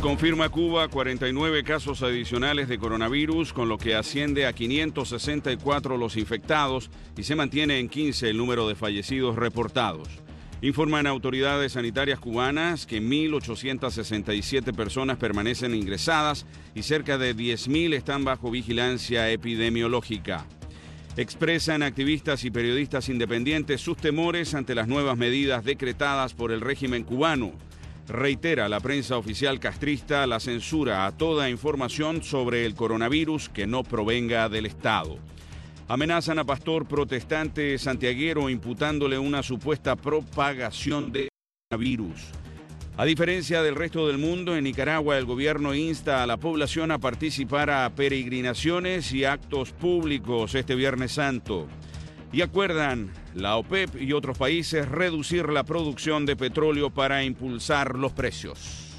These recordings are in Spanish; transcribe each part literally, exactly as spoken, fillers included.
Confirma Cuba cuarenta y nueve casos adicionales de coronavirus, con lo que asciende a quinientos sesenta y cuatro los infectados y se mantiene en quince el número de fallecidos reportados. Informan autoridades sanitarias cubanas que mil ochocientas sesenta y siete personas permanecen ingresadas y cerca de diez mil están bajo vigilancia epidemiológica. Expresan activistas y periodistas independientes sus temores ante las nuevas medidas decretadas por el régimen cubano. Reitera la prensa oficial castrista la censura a toda información sobre el coronavirus que no provenga del Estado. Amenazan a pastor protestante santiaguero imputándole una supuesta propagación de coronavirus. A diferencia del resto del mundo, en Nicaragua el gobierno insta a la población a participar a peregrinaciones y actos públicos este Viernes Santo. Y acuerdan la OPEP y otros países reducir la producción de petróleo para impulsar los precios.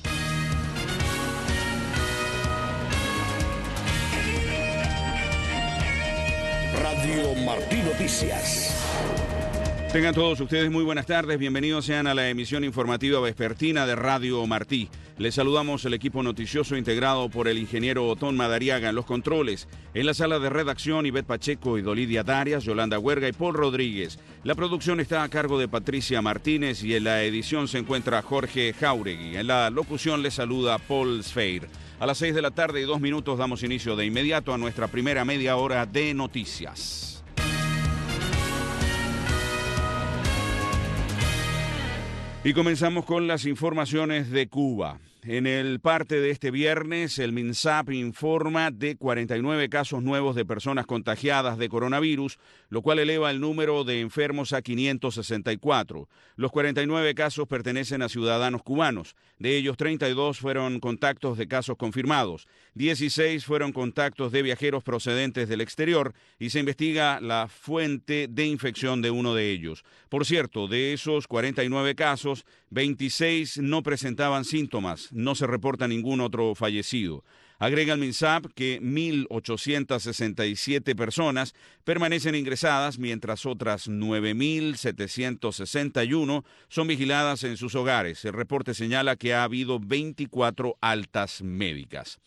Radio Martí Noticias. Tengan todos ustedes muy buenas tardes, bienvenidos sean a la emisión informativa vespertina de Radio Martí. Les saludamos el equipo noticioso integrado por el ingeniero Otón Madariaga en los controles. En la sala de redacción, Ivette Pacheco y Dolidia Darias, Yolanda Huerga y Paul Rodríguez. La producción está a cargo de Patricia Martínez y en la edición se encuentra Jorge Jauregui. En la locución les saluda Paul Sfeir. A las seis de la tarde y dos minutos damos inicio de inmediato a nuestra primera media hora de noticias. Y comenzamos con las informaciones de Cuba. En el parte de este viernes, el MINSAP informa de cuarenta y nueve casos nuevos de personas contagiadas de coronavirus, lo cual eleva el número de enfermos a quinientos sesenta y cuatro. Los cuarenta y nueve casos pertenecen a ciudadanos cubanos. De ellos, treinta y dos fueron contactos de casos confirmados. dieciséis fueron contactos de viajeros procedentes del exterior y se investiga la fuente de infección de uno de ellos. Por cierto, de esos cuarenta y nueve casos, veintiséis no presentaban síntomas. No se reporta ningún otro fallecido. Agrega el MINSAP que mil ochocientas sesenta y siete personas permanecen ingresadas, mientras otras nueve mil setecientas sesenta y uno son vigiladas en sus hogares. El reporte señala que ha habido veinticuatro altas médicas.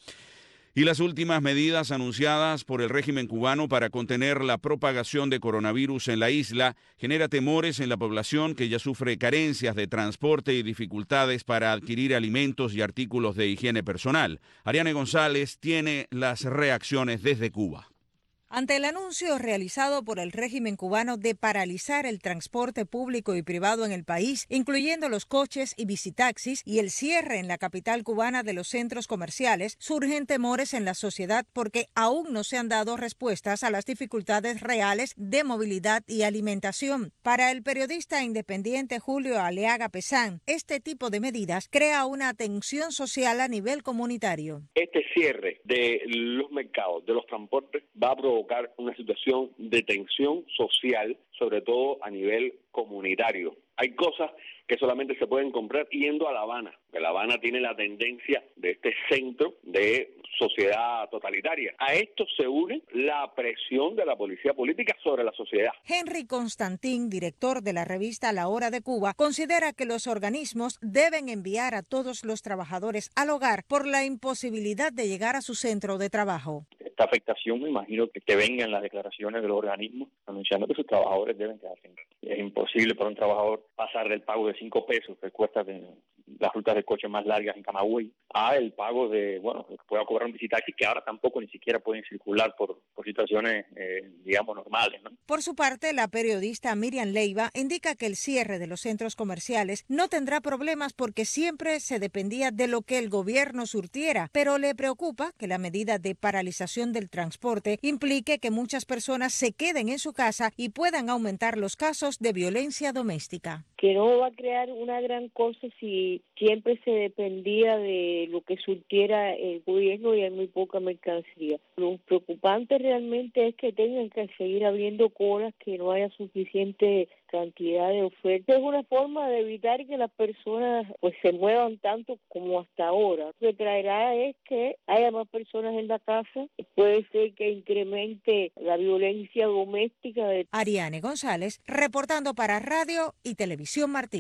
Y las últimas medidas anunciadas por el régimen cubano para contener la propagación de coronavirus en la isla genera temores en la población que ya sufre carencias de transporte y dificultades para adquirir alimentos y artículos de higiene personal. Ariane González tiene las reacciones desde Cuba. Ante el anuncio realizado por el régimen cubano de paralizar el transporte público y privado en el país, incluyendo los coches y visitaxis, y el cierre en la capital cubana de los centros comerciales, surgen temores en la sociedad porque aún no se han dado respuestas a las dificultades reales de movilidad y alimentación. Para el periodista independiente Julio Aleaga Pesán, este tipo de medidas crea una tensión social a nivel comunitario. Este cierre de los mercados, de los transportes, va a provocar una situación de tensión social, sobre todo a nivel comunitario. Hay cosas que solamente se pueden comprar yendo a La Habana, que La Habana tiene la tendencia de este centro de sociedad totalitaria. A esto se une la presión de la policía política sobre la sociedad. Henry Constantín, director de la revista La Hora de Cuba, considera que los organismos deben enviar a todos los trabajadores al hogar por la imposibilidad de llegar a su centro de trabajo. Esta afectación, me imagino que te vengan las declaraciones de los organismos anunciando que sus trabajadores deben quedarse en casa. Es imposible para un trabajador pasar del pago de cinco pesos que cuesta de las rutas de coche más largas en Camagüey a el pago de, bueno, que pueda cobrar un visitaxi, que ahora tampoco ni siquiera pueden circular por, por situaciones, eh, digamos, normales, ¿no? Por su parte, la periodista Miriam Leiva indica que el cierre de los centros comerciales no tendrá problemas porque siempre se dependía de lo que el gobierno surtiera, pero le preocupa que la medida de paralización del transporte implique que muchas personas se queden en su casa y puedan aumentar los casos de violencia doméstica. Que no va a crear una gran cosa si siempre se dependía de lo que surtiera el gobierno y hay muy poca mercancía. Lo preocupante realmente es que tengan que seguir habiendo colas, que no haya suficiente cantidad de oferta. Es una forma de evitar que las personas pues se muevan tanto como hasta ahora. Lo que traerá es que haya más personas en la casa. Puede ser que incremente la violencia doméstica. De... Ariane González, reportando para Radio y Televisión Martí.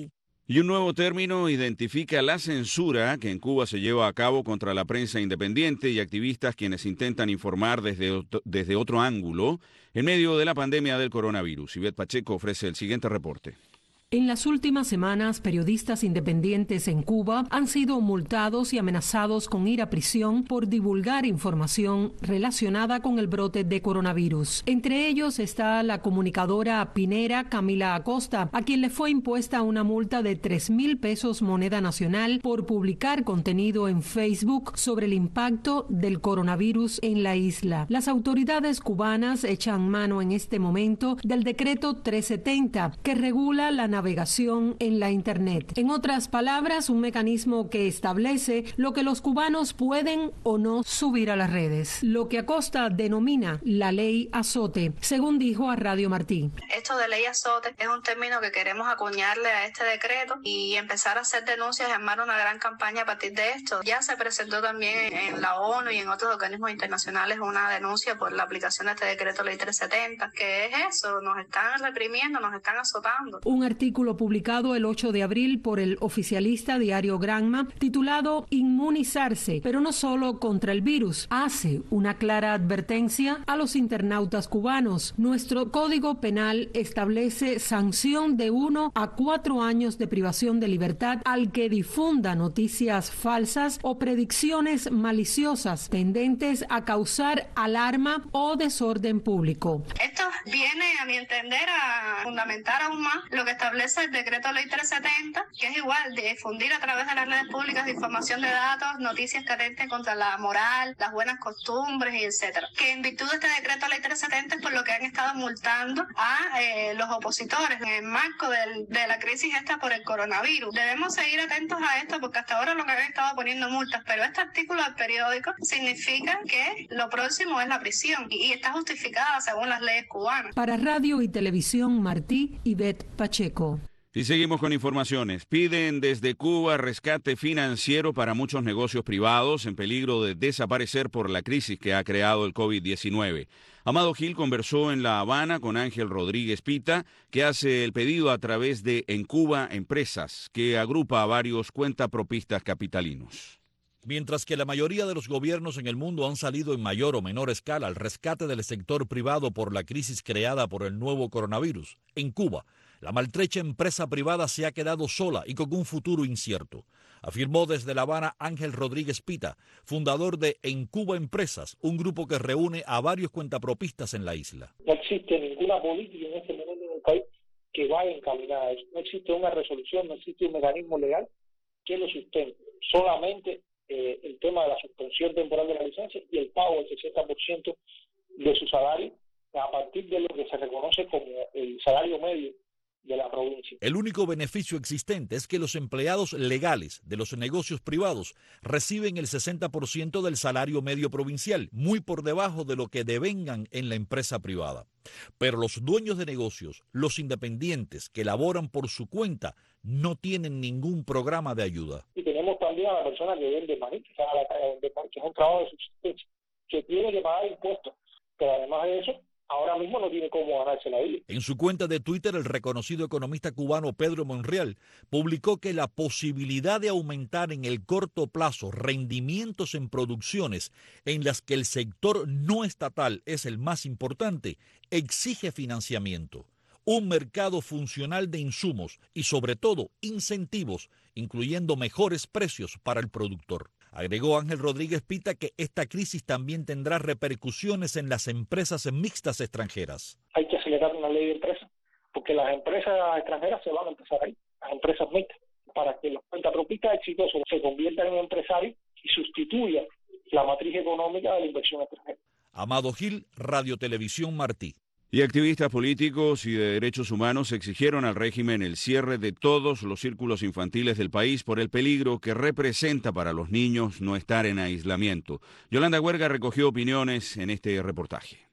Y un nuevo término identifica la censura que en Cuba se lleva a cabo contra la prensa independiente y activistas quienes intentan informar desde otro, desde otro ángulo en medio de la pandemia del coronavirus. Ivette Pacheco ofrece el siguiente reporte. En las últimas semanas, periodistas independientes en Cuba han sido multados y amenazados con ir a prisión por divulgar información relacionada con el brote de coronavirus. Entre ellos está la comunicadora pinera Camila Acosta, a quien le fue impuesta una multa de tres mil pesos moneda nacional por publicar contenido en Facebook sobre el impacto del coronavirus en la isla. Las autoridades cubanas echan mano en este momento del decreto trescientos setenta, que regula la navegación en la Internet. En otras palabras, un mecanismo que establece lo que los cubanos pueden o no subir a las redes, lo que Acosta denomina la ley azote, según dijo a Radio Martí. Esto de ley azote es un término que queremos acuñarle a este decreto y empezar a hacer denuncias y armar una gran campaña a partir de esto. Ya se presentó también en la ONU y en otros organismos internacionales una denuncia por la aplicación de este decreto ley trescientos setenta. ¿Qué es eso? Nos están reprimiendo, nos están azotando. Un artículo publicado el ocho de abril por el oficialista diario Granma, titulado Inmunizarse, pero no solo contra el virus, hace una clara advertencia a los internautas cubanos. Nuestro Código Penal establece sanción de uno a cuatro años de privación de libertad al que difunda noticias falsas o predicciones maliciosas tendentes a causar alarma o desorden público. Esto viene, a mi entender, a fundamentar aún más lo que establece el decreto ley trescientos setenta, que es igual de difundir a través de las redes públicas de información de datos, noticias que atenten contra la moral, las buenas costumbres y etcétera. Que en virtud de este decreto ley trescientos setenta es por lo que han estado multando a eh, los opositores en el marco del, de la crisis esta por el coronavirus. Debemos seguir atentos a esto porque hasta ahora lo que han estado poniendo multas, pero este artículo del periódico significa que lo próximo es la prisión y, y está justificada según las leyes cubanas. Para Radio y Televisión Martí, Ivette Pacheco. Y seguimos con informaciones. Piden desde Cuba rescate financiero para muchos negocios privados en peligro de desaparecer por la crisis que ha creado el COVID diecinueve. Amado Gil conversó en La Habana con Ángel Rodríguez Pita, que hace el pedido a través de En Cuba Empresas, que agrupa a varios cuentapropistas capitalinos. Mientras que la mayoría de los gobiernos en el mundo han salido en mayor o menor escala al rescate del sector privado por la crisis creada por el nuevo coronavirus, en Cuba, la maltrecha empresa privada se ha quedado sola y con un futuro incierto, afirmó desde La Habana Ángel Rodríguez Pita, fundador de En Cuba Empresas, un grupo que reúne a varios cuentapropistas en la isla. No existe ninguna política en este momento en el país que vaya encaminada a eso. No existe una resolución, no existe un mecanismo legal que lo sustente. Solamente eh, el tema de la suspensión temporal de la licencia y el pago del sesenta por ciento de su salario a partir de lo que se reconoce como el salario medio de la provincia. El único beneficio existente es que los empleados legales de los negocios privados reciben el sesenta por ciento del salario medio provincial, muy por debajo de lo que devengan en la empresa privada. Pero los dueños de negocios, los independientes que laboran por su cuenta, no tienen ningún programa de ayuda. Y tenemos también a la persona que vende maní, que sale a la calle a vender maní, que es un trabajo de subsistencia, que tiene que pagar impuestos, pero además de eso, ahora mismo no tiene cómo ganarse la vida. En su cuenta de Twitter, el reconocido economista cubano Pedro Monreal publicó que la posibilidad de aumentar en el corto plazo rendimientos en producciones en las que el sector no estatal es el más importante, exige financiamiento, un mercado funcional de insumos y sobre todo incentivos, incluyendo mejores precios para el productor. Agregó Ángel Rodríguez Pita que esta crisis también tendrá repercusiones en las empresas mixtas extranjeras. Hay que acelerar una ley de empresas, porque las empresas extranjeras se van a empezar ahí, las empresas mixtas, para que los cuentapropistas exitosos se conviertan en empresarios y sustituyan la matriz económica de la inversión extranjera. Amado Gil, Radio Televisión Martí. Y activistas políticos y de derechos humanos exigieron al régimen el cierre de todos los círculos infantiles del país por el peligro que representa para los niños no estar en aislamiento. Yolanda Huerga recogió opiniones en este reportaje.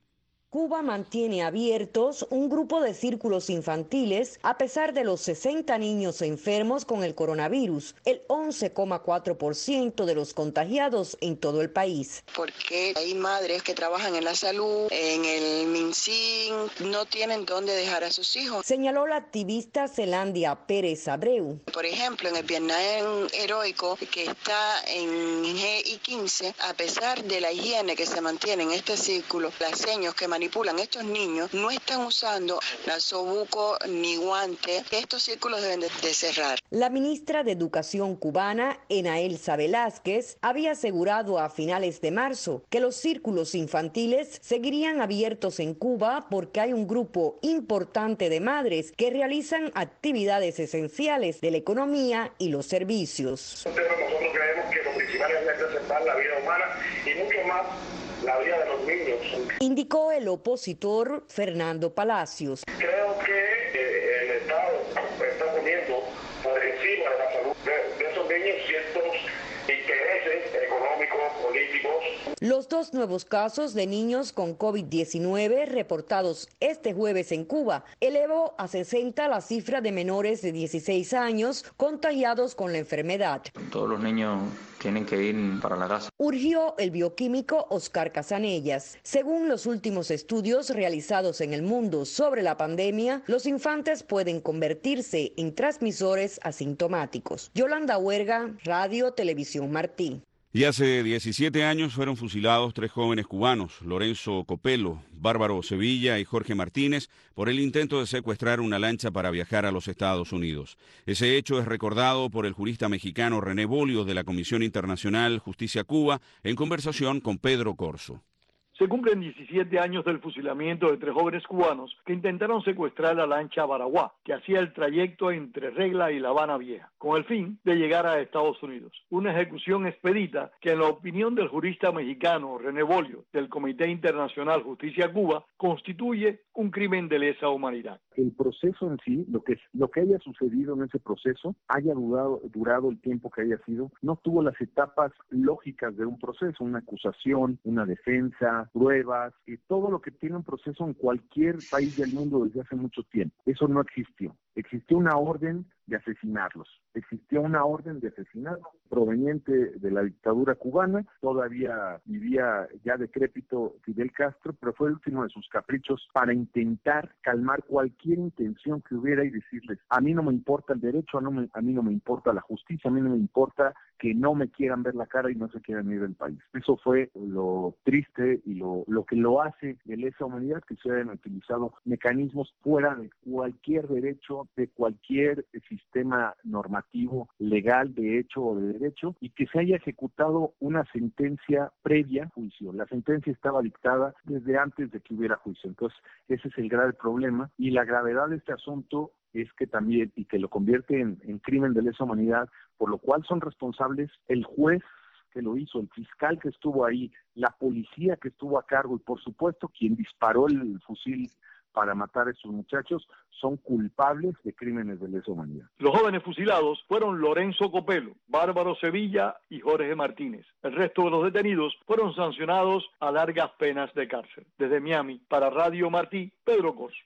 Cuba mantiene abiertos un grupo de círculos infantiles a pesar de los sesenta niños enfermos con el coronavirus, el once coma cuatro por ciento de los contagiados en todo el país. Porque hay madres que trabajan en la salud, en el MinSIN, no tienen dónde dejar a sus hijos. Señaló la activista Zelandia Pérez Abreu. Por ejemplo, en el Vietnam heroico que está en G I quince, a pesar de la higiene que se mantiene en este círculo, las señas que manipulan estos niños no están usando nasobuco ni guante. Estos círculos deben de, de cerrar. La ministra de Educación cubana, Enaelsa Velázquez, había asegurado a finales de marzo que los círculos infantiles seguirían abiertos en Cuba porque hay un grupo importante de madres que realizan actividades esenciales de la economía y los servicios. Nosotros creemos que lo principal es preservar la vida humana y mucho más la vida de los niños. Indicó el opositor Fernando Palacios. Creo que eh, el Estado está poniendo por encima de la salud de, de esos niños ciertos intereses económicos, políticos. Los dos nuevos casos de niños con COVID diecinueve reportados este jueves en Cuba elevó a sesenta la cifra de menores de dieciséis años contagiados con la enfermedad. Todos los niños tienen que ir para la casa. Urgió el bioquímico Oscar Casanellas. Según los últimos estudios realizados en el mundo sobre la pandemia, los infantes pueden convertirse en transmisores asintomáticos. Yolanda Huerga, Radio Televisión Martí. Y hace diecisiete años fueron fusilados tres jóvenes cubanos, Lorenzo Copelo, Bárbaro Sevilla y Jorge Martínez, por el intento de secuestrar una lancha para viajar a los Estados Unidos. Ese hecho es recordado por el jurista mexicano René Bolio de la Comisión Internacional Justicia Cuba en conversación con Pedro Corso. Se cumplen diecisiete años del fusilamiento de tres jóvenes cubanos que intentaron secuestrar la lancha Baraguá, que hacía el trayecto entre Regla y La Habana Vieja, con el fin de llegar a Estados Unidos. Una ejecución expedita que, en la opinión del jurista mexicano René Bolio del Comité Internacional Justicia Cuba, constituye un crimen de lesa humanidad. El proceso en sí, lo que, lo que haya sucedido en ese proceso, haya durado, durado el tiempo que haya sido, no tuvo las etapas lógicas de un proceso, una acusación, una defensa, pruebas, y todo lo que tiene un proceso en cualquier país del mundo desde hace mucho tiempo. Eso no existió. Existió una orden de asesinarlos. Existió una orden de asesinato proveniente de la dictadura cubana. Todavía vivía ya decrépito Fidel Castro, pero fue el último de sus caprichos para intentar calmar cualquier intención que hubiera y decirles, a mí no me importa el derecho, a, no me, a mí no me importa la justicia, a mí no me importa que no me quieran ver la cara y no se quieran ir del país. Eso fue lo triste y lo, lo que lo hace de lesa humanidad, que se hayan utilizado mecanismos fuera de cualquier derecho, de cualquier sistema normativo, legal, de hecho o de derecho, y que se haya ejecutado una sentencia previa a juicio. La sentencia estaba dictada desde antes de que hubiera juicio. Entonces, ese es el grave problema, y la gravedad de este asunto es que también, y que lo convierte en, en crimen de lesa humanidad, por lo cual son responsables el juez que lo hizo, el fiscal que estuvo ahí, la policía que estuvo a cargo y, por supuesto, quien disparó el fusil para matar a esos muchachos, son culpables de crímenes de lesa humanidad. Los jóvenes fusilados fueron Lorenzo Copelo, Bárbaro Sevilla y Jorge Martínez. El resto de los detenidos fueron sancionados a largas penas de cárcel. Desde Miami, para Radio Martí, Pedro Corso.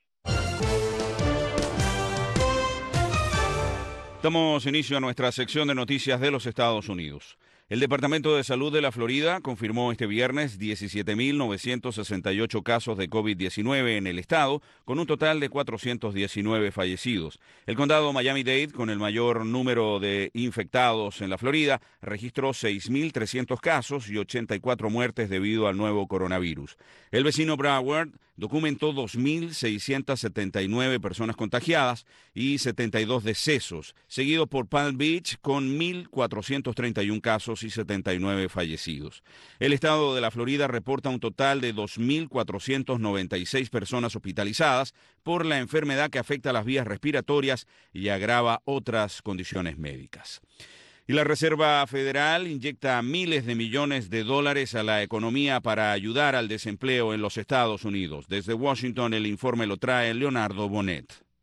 Damos inicio a nuestra sección de noticias de los Estados Unidos. El Departamento de Salud de la Florida confirmó este viernes diecisiete mil novecientos sesenta y ocho casos de COVID diecinueve en el estado, con un total de cuatrocientos diecinueve fallecidos. El condado Miami-Dade, con el mayor número de infectados en la Florida, registró seis mil trescientos casos y ochenta y cuatro muertes debido al nuevo coronavirus. El vecino Broward documentó dos mil seiscientos setenta y nueve personas contagiadas y setenta y dos decesos, seguido por Palm Beach con mil cuatrocientos treinta y uno casos y setenta y nueve fallecidos. El estado de la Florida reporta un total de dos mil cuatrocientos noventa y seis personas hospitalizadas por la enfermedad que afecta las vías respiratorias y agrava otras condiciones médicas. Y la Reserva Federal inyecta miles de millones de dólares a la economía para ayudar al desempleo en los Estados Unidos. Desde Washington, el informe lo trae Leonardo Bonet.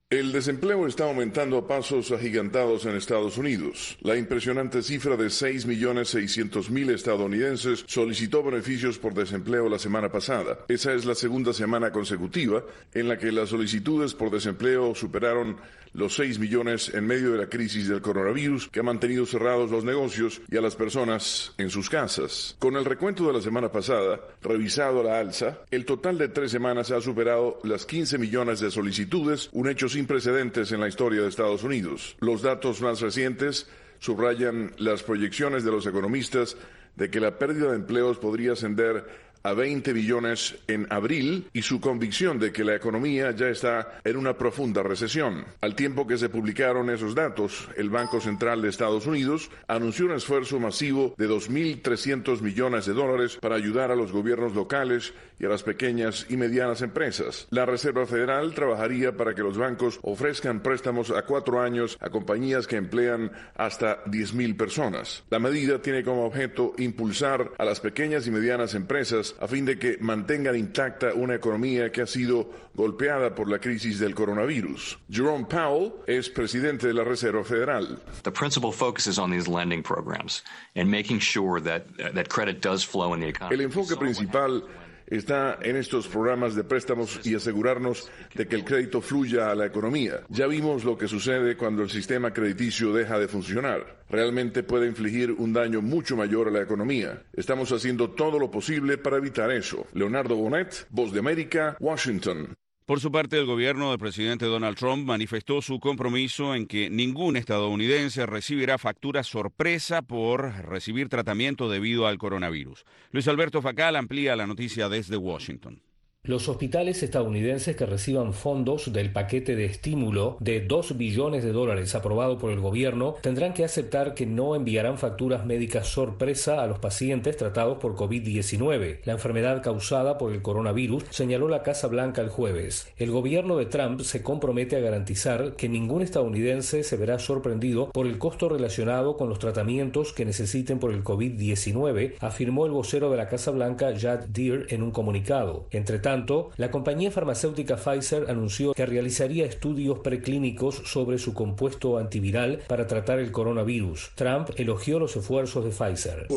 El desempleo está aumentando a pasos agigantados en Estados Unidos. La impresionante cifra de seis millones seiscientos mil estadounidenses solicitó beneficios por desempleo la semana pasada. Esa es la segunda semana consecutiva en la que las solicitudes por desempleo superaron los seis millones en medio de la crisis del coronavirus que ha mantenido cerrados los negocios y a las personas en sus casas. Con el recuento de la semana pasada, revisado a la alza, el total de tres semanas ha superado las quince millones de solicitudes, un hecho sin precedentes en la historia de Estados Unidos. Los datos más recientes subrayan las proyecciones de los economistas de que la pérdida de empleos podría ascender a veinte billones en abril y su convicción de que la economía ya está en una profunda recesión. Al tiempo que se publicaron esos datos, el Banco Central de Estados Unidos anunció un esfuerzo masivo de dos mil trescientos millones de dólares para ayudar a los gobiernos locales y a las pequeñas y medianas empresas. La Reserva Federal trabajaría para que los bancos ofrezcan préstamos a cuatro años a compañías que emplean hasta diez mil personas. La medida tiene como objeto impulsar a las pequeñas y medianas empresas a fin de que mantengan intacta una economía que ha sido golpeada por la crisis del coronavirus. Jerome Powell es presidente de la Reserva Federal. The principal focus is on these lending programs and making sure that that credit does flow in the economy. El enfoque principal está en estos programas de préstamos y asegurarnos de que el crédito fluya a la economía. Ya vimos lo que sucede cuando el sistema crediticio deja de funcionar. Realmente puede infligir un daño mucho mayor a la economía. Estamos haciendo todo lo posible para evitar eso. Leonardo Bonet, Voz de América, Washington. Por su parte, el gobierno del presidente Donald Trump manifestó su compromiso en que ningún estadounidense recibirá factura sorpresa por recibir tratamiento debido al coronavirus. Luis Alberto Facal amplía la noticia desde Washington. Los hospitales estadounidenses que reciban fondos del paquete de estímulo de dos billones de dólares aprobado por el gobierno tendrán que aceptar que no enviarán facturas médicas sorpresa a los pacientes tratados por COVID diecinueve, la enfermedad causada por el coronavirus, señaló la Casa Blanca el jueves. El gobierno de Trump se compromete a garantizar que ningún estadounidense se verá sorprendido por el costo relacionado con los tratamientos que necesiten por el COVID diecinueve, afirmó el vocero de la Casa Blanca, Jad Deere, en un comunicado. Entre tanto, la compañía farmacéutica Pfizer anunció que realizaría estudios preclínicos sobre su compuesto antiviral para tratar el coronavirus. Trump elogió los esfuerzos de Pfizer.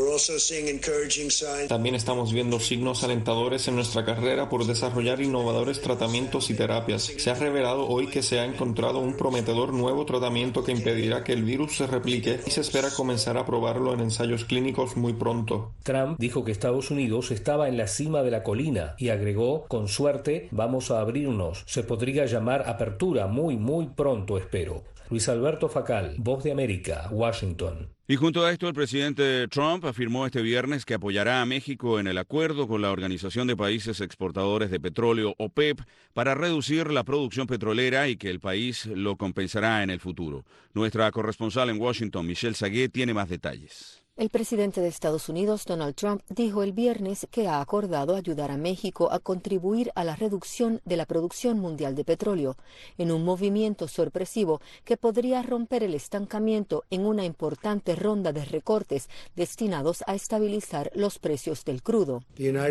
También estamos viendo signos alentadores en nuestra carrera por desarrollar innovadores tratamientos y terapias. Se ha revelado hoy que se ha encontrado un prometedor nuevo tratamiento que impedirá que el virus se replique y se espera comenzar a probarlo en ensayos clínicos muy pronto. Trump dijo que Estados Unidos estaba en la cima de la colina y agregó: con suerte, vamos a abrirnos. Se podría llamar apertura muy, muy pronto, espero. Luis Alberto Facal, Voz de América, Washington. Y junto a esto, el presidente Trump afirmó este viernes que apoyará a México en el acuerdo con la Organización de Países Exportadores de Petróleo, OPEP, para reducir la producción petrolera y que el país lo compensará en el futuro. Nuestra corresponsal en Washington, Michelle Sagué, tiene más detalles. El presidente de Estados Unidos, Donald Trump, dijo el viernes que ha acordado ayudar a México a contribuir a la reducción de la producción mundial de petróleo, en un movimiento sorpresivo que podría romper el estancamiento en una importante ronda de recortes destinados a estabilizar los precios del crudo.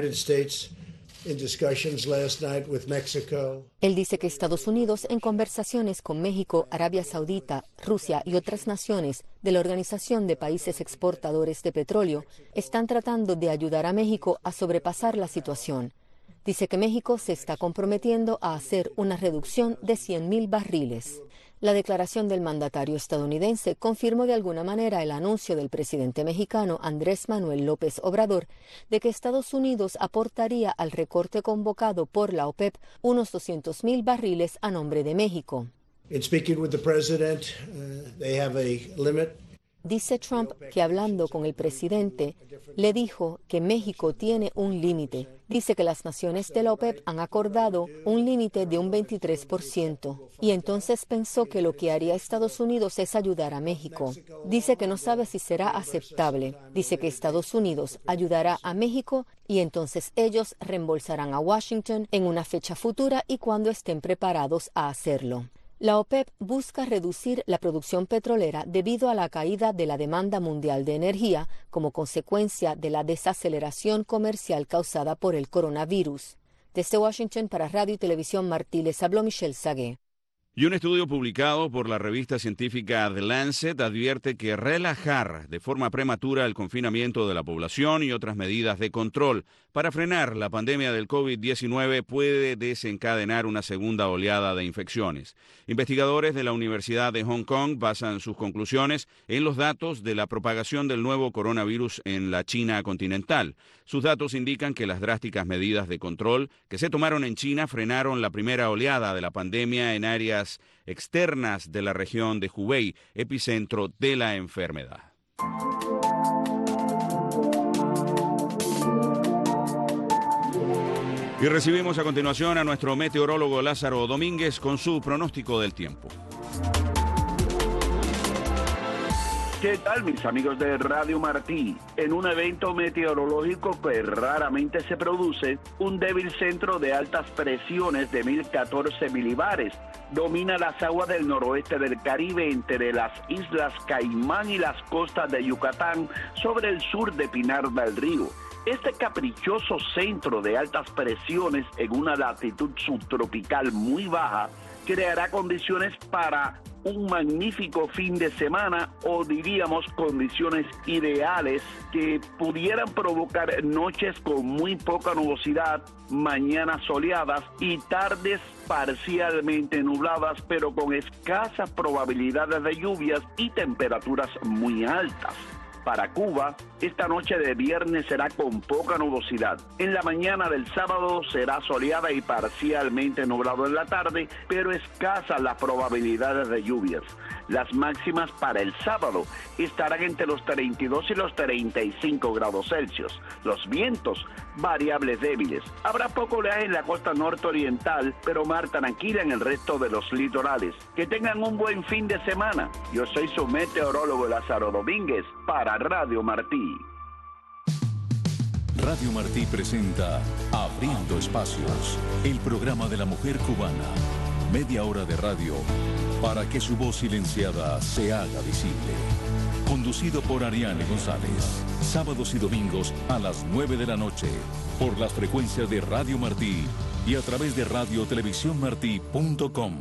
Él dice que Estados Unidos, en conversaciones con México, Arabia Saudita, Rusia y otras naciones de la Organización de Países Exportadores de Petróleo, están tratando de ayudar a México a sobrepasar la situación. Dice que México se está comprometiendo a hacer una reducción de cien mil barriles. La declaración del mandatario estadounidense confirmó de alguna manera el anuncio del presidente mexicano Andrés Manuel López Obrador de que Estados Unidos aportaría al recorte convocado por la OPEP unos doscientos mil barriles a nombre de México. Dice Trump que hablando con el presidente, le dijo que México tiene un límite. Dice que las naciones de la OPEP han acordado un límite de un veintitrés por ciento. Y entonces pensó que lo que haría Estados Unidos es ayudar a México. Dice que no sabe si será aceptable. Dice que Estados Unidos ayudará a México y entonces ellos reembolsarán a Washington en una fecha futura y cuando estén preparados a hacerlo. La OPEP busca reducir la producción petrolera debido a la caída de la demanda mundial de energía como consecuencia de la desaceleración comercial causada por el coronavirus. Desde Washington para Radio y Televisión Martí les habló Michelle Sagué. Y un estudio publicado por la revista científica The Lancet advierte que relajar de forma prematura el confinamiento de la población y otras medidas de control para frenar la pandemia del COVID diecinueve puede desencadenar una segunda oleada de infecciones. Investigadores de la Universidad de Hong Kong basan sus conclusiones en los datos de la propagación del nuevo coronavirus en la China continental. Sus datos indican que las drásticas medidas de control que se tomaron en China frenaron la primera oleada de la pandemia en áreas externas de la región de Hubei, epicentro de la enfermedad. Y recibimos a continuación a nuestro meteorólogo Lázaro Domínguez con su pronóstico del tiempo. ¿Qué tal, mis amigos de Radio Martí? En un evento meteorológico que raramente se produce, un débil centro de altas presiones de mil catorce milibares domina las aguas del noroeste del Caribe entre las islas Caimán y las costas de Yucatán sobre el sur de Pinar del Río. Este caprichoso centro de altas presiones en una latitud subtropical muy baja creará condiciones para un magnífico fin de semana, o diríamos condiciones ideales que pudieran provocar noches con muy poca nubosidad, mañanas soleadas y tardes parcialmente nubladas, pero con escasas probabilidades de lluvias y temperaturas muy altas. Para Cuba, esta noche de viernes será con poca nubosidad. En la mañana del sábado será soleada y parcialmente nublado en la tarde, pero escasas las probabilidades de lluvias. Las máximas para el sábado estarán entre los treinta y dos y los treinta y cinco grados Celsius. Los vientos, variables débiles. Habrá poco oleaje en la costa norte-oriental, pero mar tranquila en el resto de los litorales. Que tengan un buen fin de semana. Yo soy su meteorólogo Lázaro Domínguez para Radio Martí. Radio Martí presenta Abriendo Espacios, el programa de la mujer cubana. Media hora de radio para que su voz silenciada se haga visible. Conducido por Ariane González. Sábados y domingos a las nueve de la noche por las frecuencias de Radio Martí y a través de radio televisión martí punto com.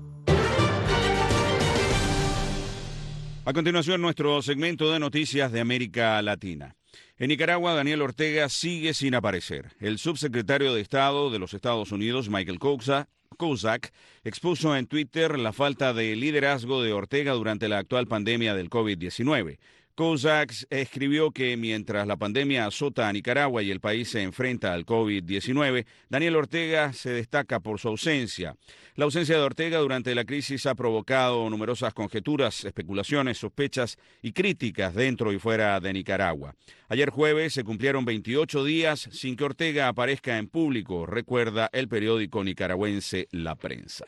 A continuación, nuestro segmento de noticias de América Latina. En Nicaragua, Daniel Ortega sigue sin aparecer. El subsecretario de Estado de los Estados Unidos, Michael Kozak, Kozak, expuso en Twitter la falta de liderazgo de Ortega durante la actual pandemia del COVID diecinueve. Kozak escribió que mientras la pandemia azota a Nicaragua y el país se enfrenta al COVID diecinueve, Daniel Ortega se destaca por su ausencia. La ausencia de Ortega durante la crisis ha provocado numerosas conjeturas, especulaciones, sospechas y críticas dentro y fuera de Nicaragua. Ayer jueves se cumplieron veintiocho días sin que Ortega aparezca en público, recuerda el periódico nicaragüense La Prensa.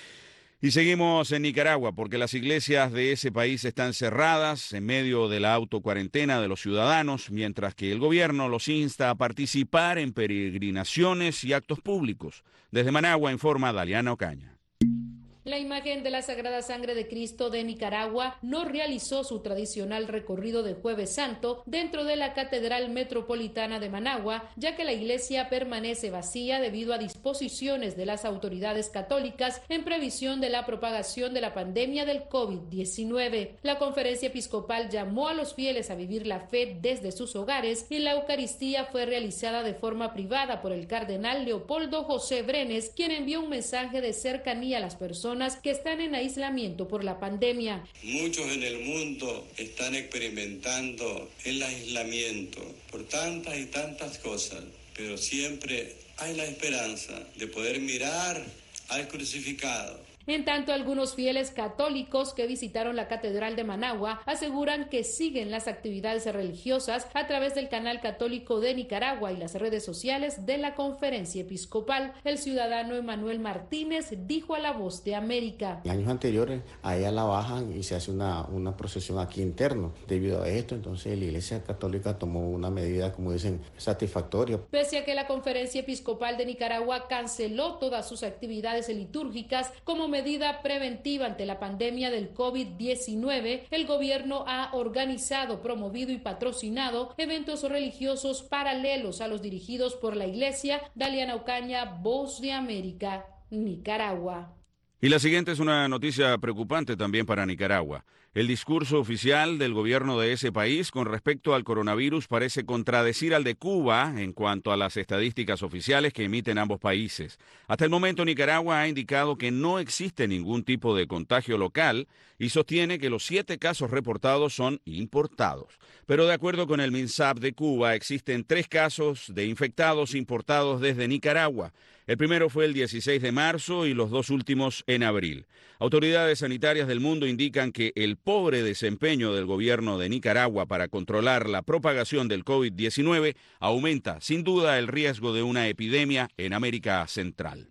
Y seguimos en Nicaragua porque las iglesias de ese país están cerradas en medio de la autocuarentena de los ciudadanos, mientras que el gobierno los insta a participar en peregrinaciones y actos públicos. Desde Managua informa Daliana Ocaña. La imagen de la Sagrada Sangre de Cristo de Nicaragua no realizó su tradicional recorrido de Jueves Santo dentro de la Catedral Metropolitana de Managua, ya que la iglesia permanece vacía debido a disposiciones de las autoridades católicas en previsión de la propagación de la pandemia del COVID diecinueve. La conferencia episcopal llamó a los fieles a vivir la fe desde sus hogares y la Eucaristía fue realizada de forma privada por el cardenal Leopoldo José Brenes, quien envió un mensaje de cercanía a las personas que están en aislamiento por la pandemia. Muchos en el mundo están experimentando el aislamiento por tantas y tantas cosas, pero siempre hay la esperanza de poder mirar al crucificado. En tanto, algunos fieles católicos que visitaron la Catedral de Managua aseguran que siguen las actividades religiosas a través del canal católico de Nicaragua y las redes sociales de la Conferencia Episcopal. El ciudadano Emanuel Martínez dijo a La Voz de América. En años anteriores, a ella la bajan y se hace una, una procesión aquí interno. Debido a esto, entonces la Iglesia Católica tomó una medida, como dicen, satisfactoria. Pese a que la Conferencia Episcopal de Nicaragua canceló todas sus actividades litúrgicas como medida preventiva ante la pandemia del COVID diecinueve, el gobierno ha organizado, promovido y patrocinado eventos religiosos paralelos a los dirigidos por la Iglesia. Daliana Ocaña, Voz de América, Nicaragua. Y la siguiente es una noticia preocupante también para Nicaragua. El discurso oficial del gobierno de ese país con respecto al coronavirus parece contradecir al de Cuba en cuanto a las estadísticas oficiales que emiten ambos países. Hasta el momento, Nicaragua ha indicado que no existe ningún tipo de contagio local y sostiene que los siete casos reportados son importados. Pero de acuerdo con el MINSAP de Cuba, existen tres casos de infectados importados desde Nicaragua. El primero fue el dieciséis de marzo y los dos últimos en abril. Autoridades sanitarias del mundo indican que el pobre desempeño del gobierno de Nicaragua para controlar la propagación del COVID diecinueve aumenta sin duda el riesgo de una epidemia en América Central.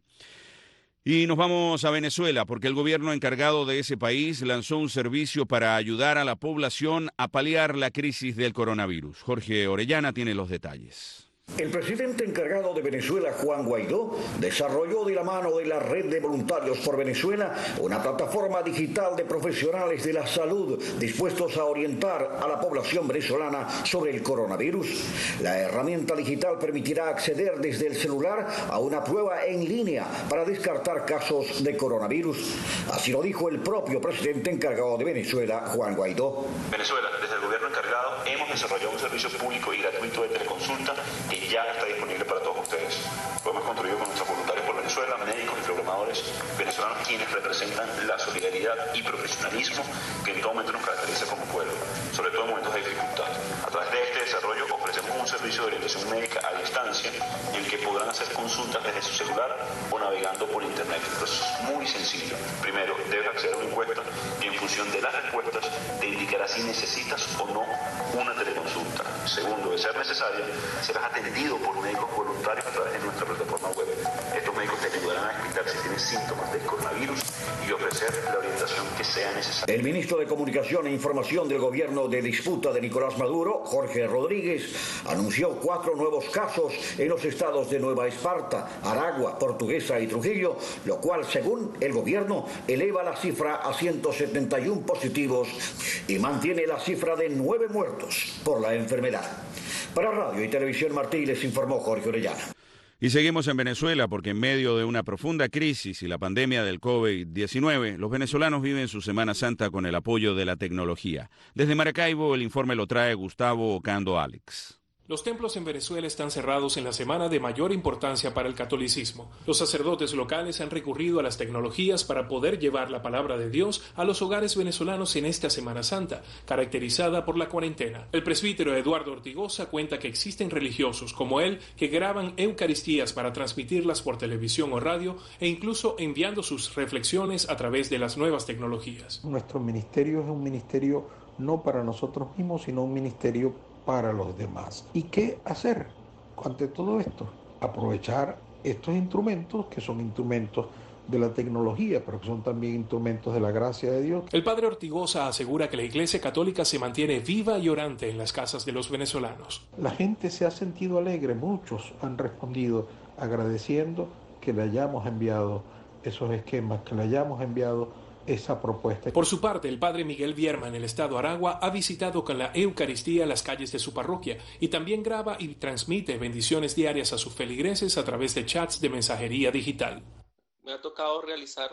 Y nos vamos a Venezuela porque el gobierno encargado de ese país lanzó un servicio para ayudar a la población a paliar la crisis del coronavirus. Jorge Orellana tiene los detalles. El presidente encargado de Venezuela, Juan Guaidó, desarrolló de la mano de la Red de Voluntarios por Venezuela una plataforma digital de profesionales de la salud dispuestos a orientar a la población venezolana sobre el coronavirus. La herramienta digital permitirá acceder desde el celular a una prueba en línea para descartar casos de coronavirus. Así lo dijo el propio presidente encargado de Venezuela, Juan Guaidó. Venezuela, desde el gobierno encargado, hemos desarrollado un servicio público y gratuito de teleconsulta que ya está disponible para todos ustedes. Lo hemos construido con nuestros voluntarios por Venezuela, médicos y programadores venezolanos, quienes representan la solidaridad y profesionalismo que en todo momento nos caracteriza como pueblo, sobre todo en momentos de dificultad. A través de este desarrollo ofrecemos un servicio de orientación médica a distancia en el que podrán hacer consultas desde su celular o navegando por internet. Entonces es muy sencillo. Primero, debes acceder a una encuesta y en función de las respuestas te indicará si necesitas o no una teleconsulta. Segundo, de ser necesaria, serás atendido por médicos voluntarios a través de nuestra plataforma web. Estos médicos te ayudarán a explicar si tienes síntomas del coronavirus y ofrecer la orientación que sea necesaria. El ministro de Comunicación e Información del gobierno de disputa de Nicolás Maduro, Jorge Rodríguez, anunció cuatro nuevos casos en los estados de Nueva Esparta, Aragua, Portuguesa y Trujillo, lo cual, según el gobierno, eleva la cifra a ciento setenta y uno positivos y mantiene la cifra de nueve muertos por la enfermedad. Para Radio y Televisión Martí les informó Jorge Orellana. Y seguimos en Venezuela porque en medio de una profunda crisis y la pandemia del COVID diecinueve, los venezolanos viven su Semana Santa con el apoyo de la tecnología. Desde Maracaibo el informe lo trae Gustavo Ocando Alex. Los templos en Venezuela están cerrados en la semana de mayor importancia para el catolicismo. Los sacerdotes locales han recurrido a las tecnologías para poder llevar la palabra de Dios a los hogares venezolanos en esta Semana Santa, caracterizada por la cuarentena. El presbítero Eduardo Ortigosa cuenta que existen religiosos como él que graban eucaristías para transmitirlas por televisión o radio e incluso enviando sus reflexiones a través de las nuevas tecnologías. Nuestro ministerio es un ministerio no para nosotros mismos, sino un ministerio para los demás. ¿Y qué hacer ante todo esto? Aprovechar estos instrumentos que son instrumentos de la tecnología, pero que son también instrumentos de la gracia de Dios. El padre Ortigosa asegura que la Iglesia Católica se mantiene viva y orante en las casas de los venezolanos. La gente se ha sentido alegre, muchos han respondido agradeciendo que le hayamos enviado esos esquemas, que le hayamos enviado esa propuesta. Por su parte, el padre Miguel Vierma en el estado Aragua ha visitado con la Eucaristía las calles de su parroquia y también graba y transmite bendiciones diarias a sus feligreses a través de chats de mensajería digital. Me ha tocado realizar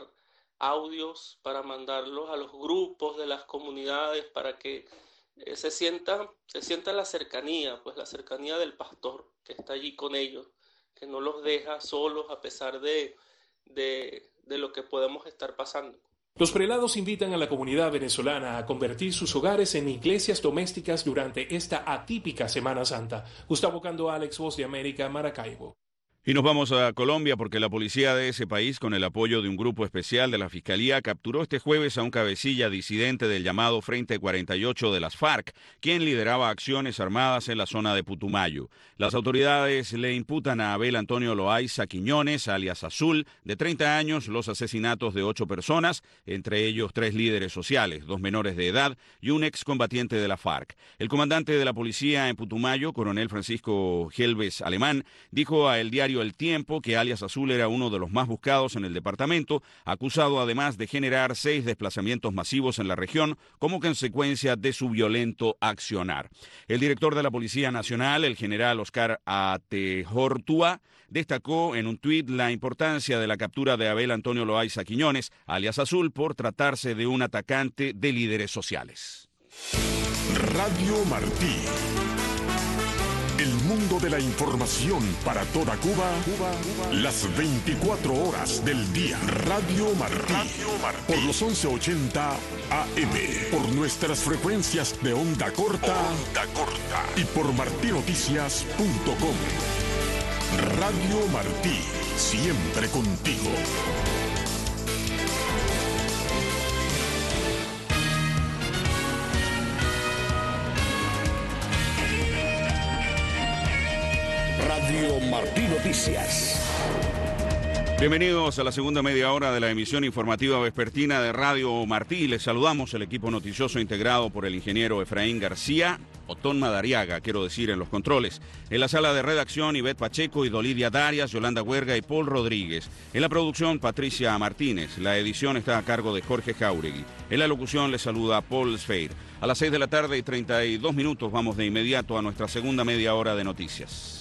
audios para mandarlos a los grupos de las comunidades para que eh, se sienta, se sienta la cercanía, pues la cercanía del pastor que está allí con ellos, que no los deja solos a pesar de, de, de lo que podemos estar pasando. Los prelados invitan a la comunidad venezolana a convertir sus hogares en iglesias domésticas durante esta atípica Semana Santa. Gustavo Cando Alex, Voz de América, Maracaibo. Y nos vamos a Colombia porque la policía de ese país, con el apoyo de un grupo especial de la Fiscalía, capturó este jueves a un cabecilla disidente del llamado Frente cuarenta y ocho de las FARC, quien lideraba acciones armadas en la zona de Putumayo. Las autoridades le imputan a Abel Antonio Loaiza Quiñones, alias Azul, de treinta años, los asesinatos de ocho personas, entre ellos tres líderes sociales, dos menores de edad y un excombatiente de la FARC. El comandante de la policía en Putumayo, coronel Francisco Gelbes Alemán, dijo a El Diario diario El Tiempo que alias Azul era uno de los más buscados en el departamento, acusado además de generar seis desplazamientos masivos en la región como consecuencia de su violento accionar. El director de la Policía Nacional, el general Oscar Atehortua, destacó en un tuit la importancia de la captura de Abel Antonio Loaiza Quiñones, alias Azul, por tratarse de un atacante de líderes sociales. Radio Martí. El mundo de la información para toda Cuba, Cuba, Cuba, las veinticuatro horas del día. Radio Martí. Radio Martí. Por los once ochenta A M. Por nuestras frecuencias de onda corta. Onda corta. Y por martinoticias punto com. Radio Martí. Siempre contigo. Radio Martí Noticias. Bienvenidos a la segunda media hora de la emisión informativa vespertina de Radio Martí. Les saludamos el equipo noticioso integrado por el ingeniero Efraín García, Otón Madariaga, quiero decir, en los controles. En la sala de redacción, Ivette Pacheco y Dolidia Darias, Yolanda Huerga y Paul Rodríguez. En la producción, Patricia Martínez. La edición está a cargo de Jorge Jauregui. En la locución les saluda Paul Sfeir. A las seis de la tarde y treinta y dos minutos vamos de inmediato a nuestra segunda media hora de noticias.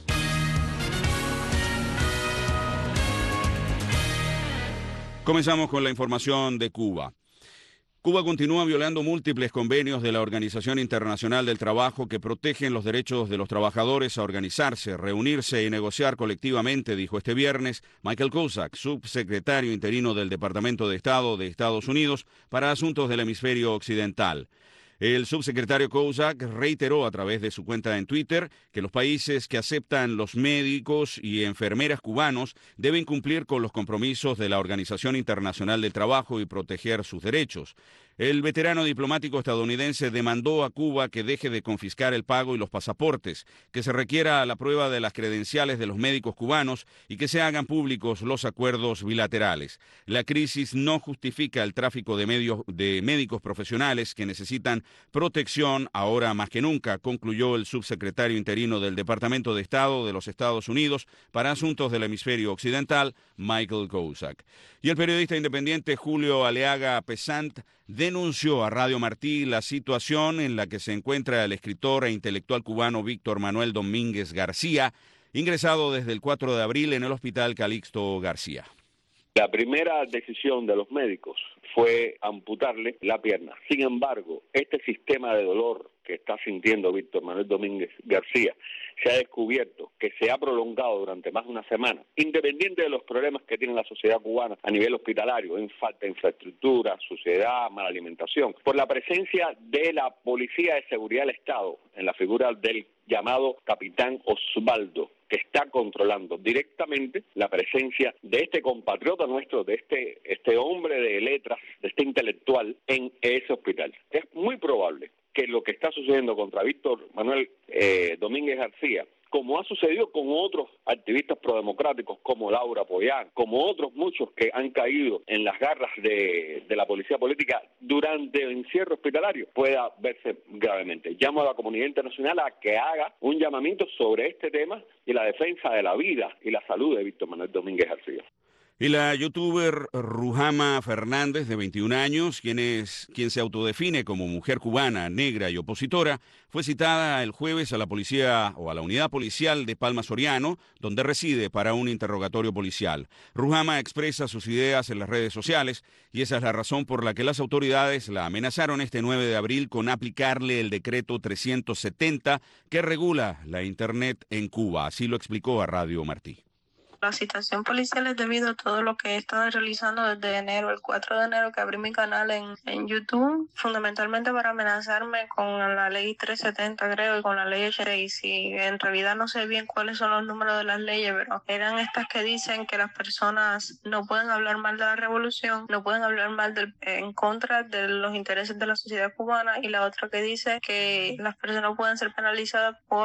Comenzamos con la información de Cuba. Cuba continúa violando múltiples convenios de la Organización Internacional del Trabajo que protegen los derechos de los trabajadores a organizarse, reunirse y negociar colectivamente, dijo este viernes Michael Kozak, subsecretario interino del Departamento de Estado de Estados Unidos para Asuntos del Hemisferio Occidental. El subsecretario Kozak reiteró a través de su cuenta en Twitter que los países que aceptan los médicos y enfermeras cubanos deben cumplir con los compromisos de la Organización Internacional del Trabajo y proteger sus derechos. El veterano diplomático estadounidense demandó a Cuba que deje de confiscar el pago y los pasaportes, que se requiera la prueba de las credenciales de los médicos cubanos y que se hagan públicos los acuerdos bilaterales. La crisis no justifica el tráfico de, medios, de médicos profesionales que necesitan protección ahora más que nunca, concluyó el subsecretario interino del Departamento de Estado de los Estados Unidos para Asuntos del Hemisferio Occidental, Michael Kozak. Y el periodista independiente Julio Aleaga Pesant denunció a Radio Martí la situación en la que se encuentra el escritor e intelectual cubano Víctor Manuel Domínguez García, ingresado desde el cuatro de abril en el Hospital Calixto García. La primera decisión de los médicos fue amputarle la pierna. Sin embargo, este sistema de dolor que está sintiendo Víctor Manuel Domínguez García se ha descubierto que se ha prolongado durante más de una semana, independiente de los problemas que tiene la sociedad cubana a nivel hospitalario, en falta de infraestructura, suciedad, mala alimentación, por la presencia de la Policía de Seguridad del Estado en la figura del llamado Capitán Osvaldo, que está controlando directamente la presencia de este compatriota nuestro, de este, este hombre de letras, de este intelectual en ese hospital. Es muy probable que lo que está sucediendo contra Víctor Manuel eh, Domínguez García, como ha sucedido con otros activistas prodemocráticos como Laura Pollán, como otros muchos que han caído en las garras de, de la policía política durante el encierro hospitalario, pueda verse gravemente. Llamo a la comunidad internacional a que haga un llamamiento sobre este tema y la defensa de la vida y la salud de Víctor Manuel Domínguez García. Y la youtuber Ruhama Fernández, de veintiún años, quien, es, quien se autodefine como mujer cubana, negra y opositora, fue citada el jueves a la policía o a la unidad policial de Palma Soriano, donde reside, para un interrogatorio policial. Ruhama expresa sus ideas en las redes sociales y esa es la razón por la que las autoridades la amenazaron este nueve de abril con aplicarle el decreto trescientos setenta que regula la Internet en Cuba. Así lo explicó a Radio Martí. La citación policial es debido a todo lo que he estado realizando desde enero, el cuatro de enero que abrí mi canal en, en YouTube, fundamentalmente para amenazarme con la ley trescientos setenta, creo, y con la ley ochenta y seis. En realidad no sé bien cuáles son los números de las leyes, pero eran estas que dicen que las personas no pueden hablar mal de la revolución, no pueden hablar mal del, en contra de los intereses de la sociedad cubana, y la otra que dice que las personas pueden ser penalizadas por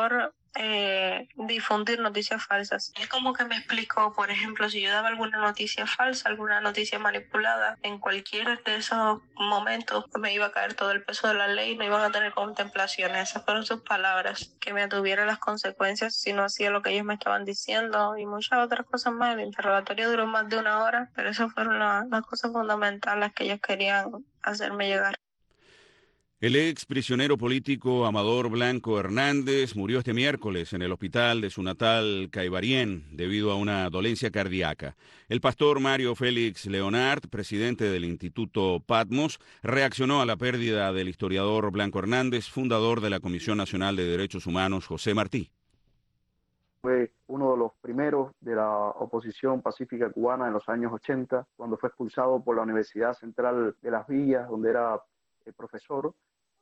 eh, difundir noticias falsas. Es como que me explicó, por ejemplo, si yo daba alguna noticia falsa, alguna noticia manipulada, en cualquier de esos momentos me iba a caer todo el peso de la ley, no iban a tener contemplaciones. Esas fueron sus palabras, que me atuvieran las consecuencias si no hacía lo que ellos me estaban diciendo y muchas otras cosas más. El interrogatorio duró más de una hora, pero esas fueron la, las cosas fundamentales que ellos querían hacerme llegar. El ex prisionero político Amador Blanco Hernández murió este miércoles en el hospital de su natal Caibarien debido a una dolencia cardíaca. El pastor Mario Félix Leonard, presidente del Instituto Patmos, reaccionó a la pérdida del historiador Blanco Hernández, fundador de la Comisión Nacional de Derechos Humanos, José Martí. Fue uno de los primeros de la oposición pacífica cubana en los años ochenta, cuando fue expulsado por la Universidad Central de Las Villas, donde era eh, profesor,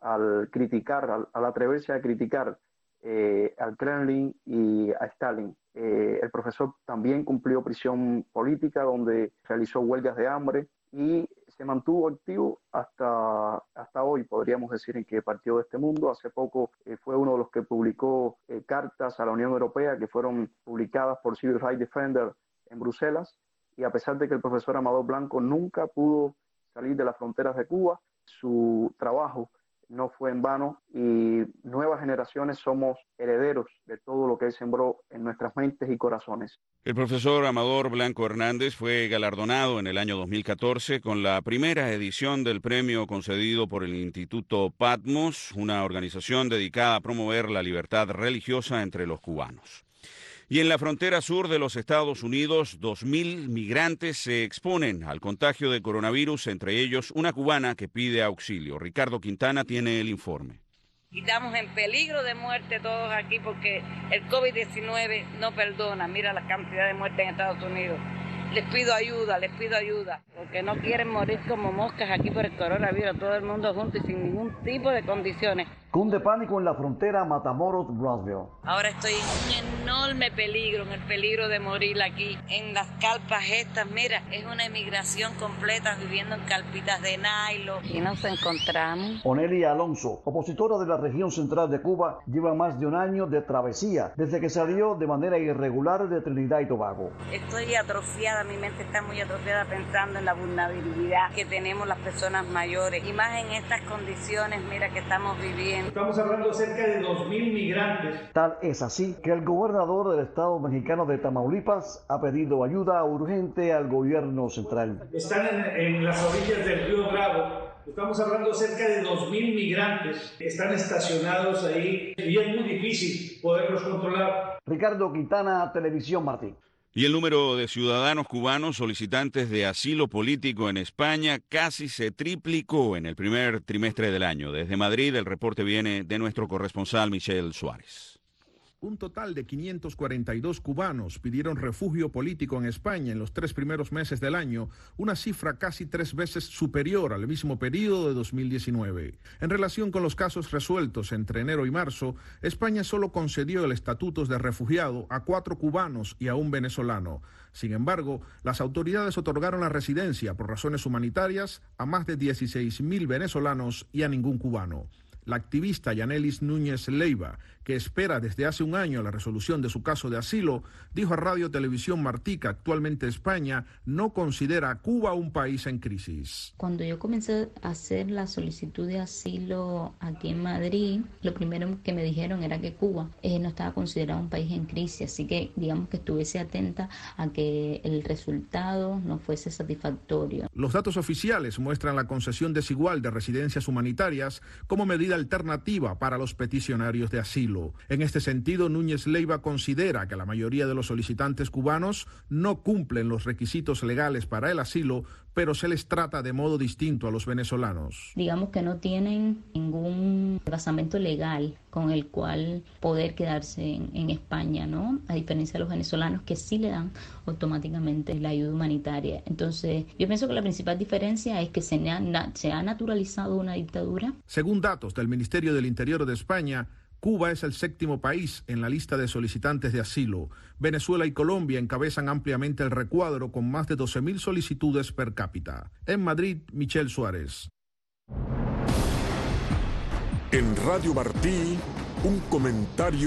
al criticar, al, al atreverse a criticar eh, al Kremlin y a Stalin. Eh, el profesor también cumplió prisión política, donde realizó huelgas de hambre y se mantuvo activo hasta, hasta hoy, podríamos decir, en que partió de este mundo. Hace poco eh, fue uno de los que publicó eh, cartas a la Unión Europea que fueron publicadas por Civil Rights Defender en Bruselas, y a pesar de que el profesor Amador Blanco nunca pudo salir de las fronteras de Cuba, su trabajo no fue en vano, y nuevas generaciones somos herederos de todo lo que él sembró en nuestras mentes y corazones. El profesor Amador Blanco Hernández fue galardonado en el año dos mil catorce con la primera edición del premio concedido por el Instituto Patmos, una organización dedicada a promover la libertad religiosa entre los cubanos. Y en la frontera sur de los Estados Unidos, dos mil migrantes se exponen al contagio de coronavirus, entre ellos una cubana que pide auxilio. Ricardo Quintana tiene el informe. Estamos en peligro de muerte todos aquí porque el COVID diecinueve no perdona. Mira la cantidad de muertes en Estados Unidos. Les pido ayuda, les pido ayuda, porque no quieren morir como moscas aquí por el coronavirus, todo el mundo junto y sin ningún tipo de condiciones. Cunde pánico en la frontera Matamoros-Brownsville. Ahora estoy en un enorme peligro, en el peligro de morir aquí, en las carpas estas. Mira, es una emigración completa, viviendo en carpitas de nylon. Y nos encontramos. Onelia Alonso, opositora de la región central de Cuba, lleva más de un año de travesía, desde que salió de manera irregular de Trinidad y Tobago. Estoy atrofiada, mi mente está muy atrofiada pensando en la vulnerabilidad que tenemos las personas mayores, y más en estas condiciones, mira, que estamos viviendo. Estamos hablando de cerca de dos mil migrantes. Tal es así que el gobernador del estado mexicano de Tamaulipas ha pedido ayuda urgente al gobierno central. Están en, en las orillas del río Bravo. Estamos hablando de cerca de dos mil migrantes. Están estacionados ahí y es muy difícil poderlos controlar. Ricardo Quintana, Televisión Martín. Y el número de ciudadanos cubanos solicitantes de asilo político en España casi se triplicó en el primer trimestre del año. Desde Madrid, el reporte viene de nuestro corresponsal Michel Suárez. Un total de quinientos cuarenta y dos cubanos pidieron refugio político en España en los tres primeros meses del año, una cifra casi tres veces superior al mismo periodo de dos mil diecinueve. En relación con los casos resueltos entre enero y marzo, España solo concedió el estatuto de refugiado a cuatro cubanos y a un venezolano. Sin embargo, las autoridades otorgaron la residencia por razones humanitarias a más de dieciséis mil venezolanos y a ningún cubano. La activista Yanelis Núñez Leiva, que espera desde hace un año la resolución de su caso de asilo, dijo a Radio Televisión Martí que actualmente España no considera a Cuba un país en crisis. Cuando yo comencé a hacer la solicitud de asilo aquí en Madrid, lo primero que me dijeron era que Cuba eh, no estaba considerado un país en crisis, así que digamos que estuviese atenta a que el resultado no fuese satisfactorio. Los datos oficiales muestran la concesión desigual de residencias humanitarias como medida alternativa para los peticionarios de asilo. En este sentido, Núñez Leiva considera que la mayoría de los solicitantes cubanos no cumplen los requisitos legales para el asilo, pero se les trata de modo distinto a los venezolanos. Digamos que no tienen ningún basamento legal con el cual poder quedarse en, en España, ¿no? A diferencia de los venezolanos que sí le dan automáticamente la ayuda humanitaria. Entonces, yo pienso que la principal diferencia es que se ha, se ha naturalizado una dictadura. Según datos del Ministerio del Interior de España, Cuba es el séptimo país en la lista de solicitantes de asilo. Venezuela y Colombia encabezan ampliamente el recuadro con más de doce mil solicitudes per cápita. En Madrid, Michel Suárez. En Radio Martí, un comentario